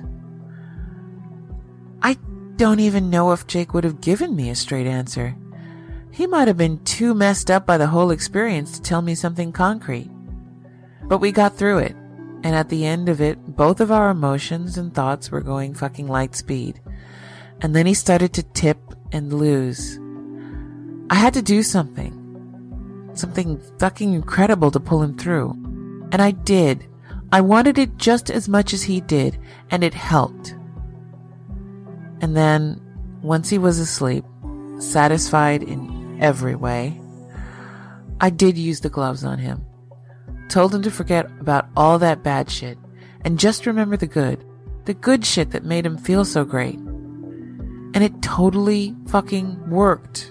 I don't even know if Jake would have given me a straight answer. He might have been too messed up by the whole experience to tell me something concrete. But we got through it, and at the end of it, both of our emotions and thoughts were going fucking light speed. And then he started to tip and lose. I had to do something. Something fucking incredible to pull him through. And I did. I wanted it just as much as he did, and it helped. And then, once he was asleep, satisfied in every way, I did use the gloves on him. Told him to forget about all that bad shit and just remember the good. The good shit that made him feel so great. And it totally fucking worked.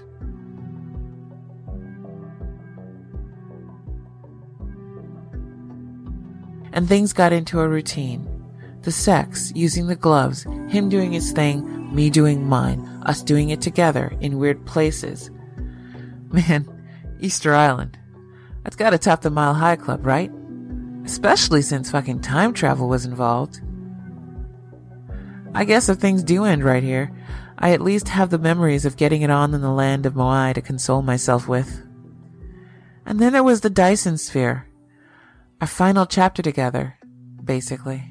And things got into a routine. The sex, using the gloves, him doing his thing, me doing mine, us doing it together in weird places. Man, Easter Island. That's gotta top the Mile High Club, right? Especially since fucking time travel was involved. I guess if things do end right here, I at least have the memories of getting it on in the land of Moai to console myself with. And then there was the Dyson Sphere. Our final chapter together, basically.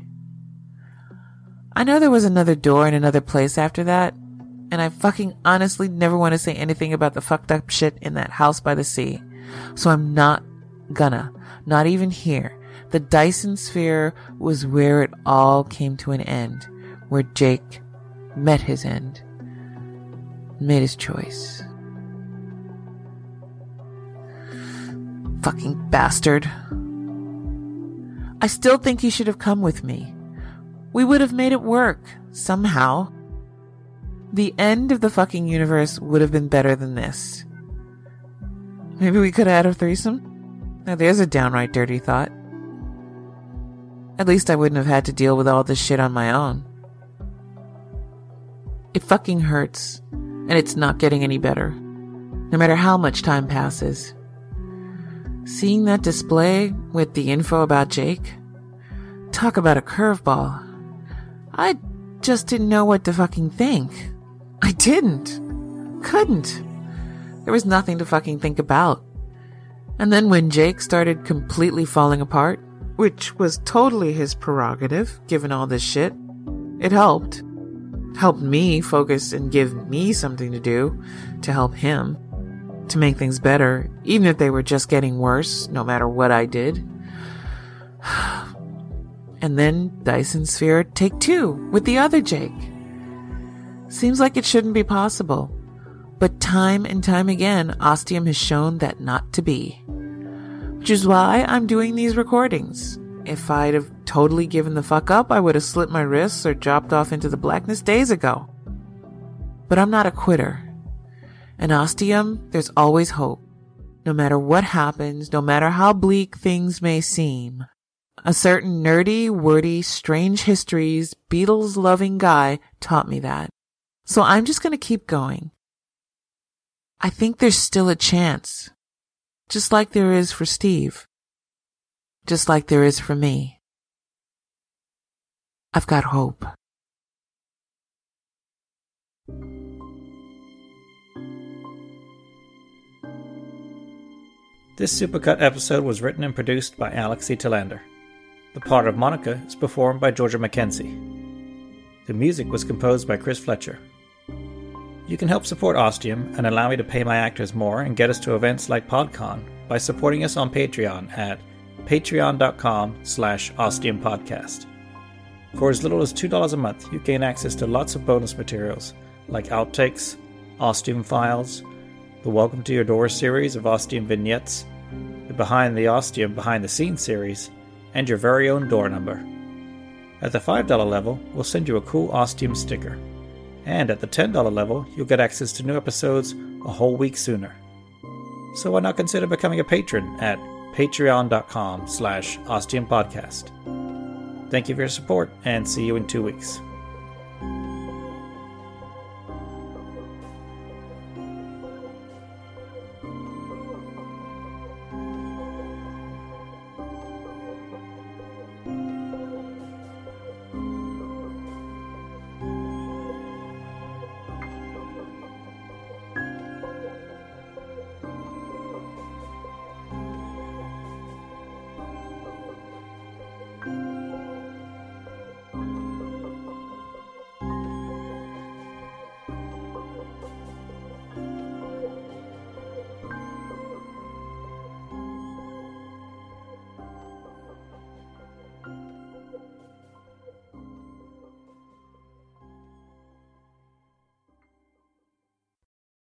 I know there was another door in another place after that, and I fucking honestly never want to say anything about the fucked up shit in that house by the sea. So I'm not gonna. Not even here. The Dyson Sphere was where it all came to an end. Where Jake met his end. Made his choice. Fucking bastard. I still think he should have come with me. We would have made it work, somehow. The end of the fucking universe would have been better than this. Maybe we could have had a threesome? Now there's a downright dirty thought. At least I wouldn't have had to deal with all this shit on my own. It fucking hurts, and it's not getting any better, no matter how much time passes. Seeing that display with the info about Jake, talk about a curveball. I just didn't know what to fucking think. I didn't. Couldn't. There was nothing to fucking think about. And then when Jake started completely falling apart, which was totally his prerogative, given all this shit, it helped. Helped me focus and give me something to do to help him, to make things better, even if they were just getting worse, no matter what I did. And then Dyson Sphere take two with the other Jake. Seems like it shouldn't be possible, but time and time again, Ostium has shown that not to be. Which is why I'm doing these recordings. If I'd have totally given the fuck up, I would have slit my wrists or dropped off into the blackness days ago. But I'm not a quitter. In Ostium, there's always hope. No matter what happens, no matter how bleak things may seem. A certain nerdy, wordy, strange histories, Beatles-loving guy taught me that. So I'm just gonna keep going. I think there's still a chance. Just like there is for Steve. Just like there is for me. I've got hope. This Supercut episode was written and produced by Alex C. Tillander. The part of Monica is performed by Georgia Mackenzie. The music was composed by Chris Fletcher. You can help support Ostium and allow me to pay my actors more and get us to events like PodCon by supporting us on Patreon at patreon.com slash ostiumpodcast. For as little as two dollars a month, you gain access to lots of bonus materials like outtakes, Ostium files, the Welcome to Your Door series of Ostium vignettes, the Behind the Ostium Behind the Scenes series, and your very own door number. At the five dollars level, we'll send you a cool Ostium sticker. And at the ten dollars level, you'll get access to new episodes a whole week sooner. So why not consider becoming a patron at patreon.com slash ostiumpodcast. Thank you for your support, and see you in two weeks.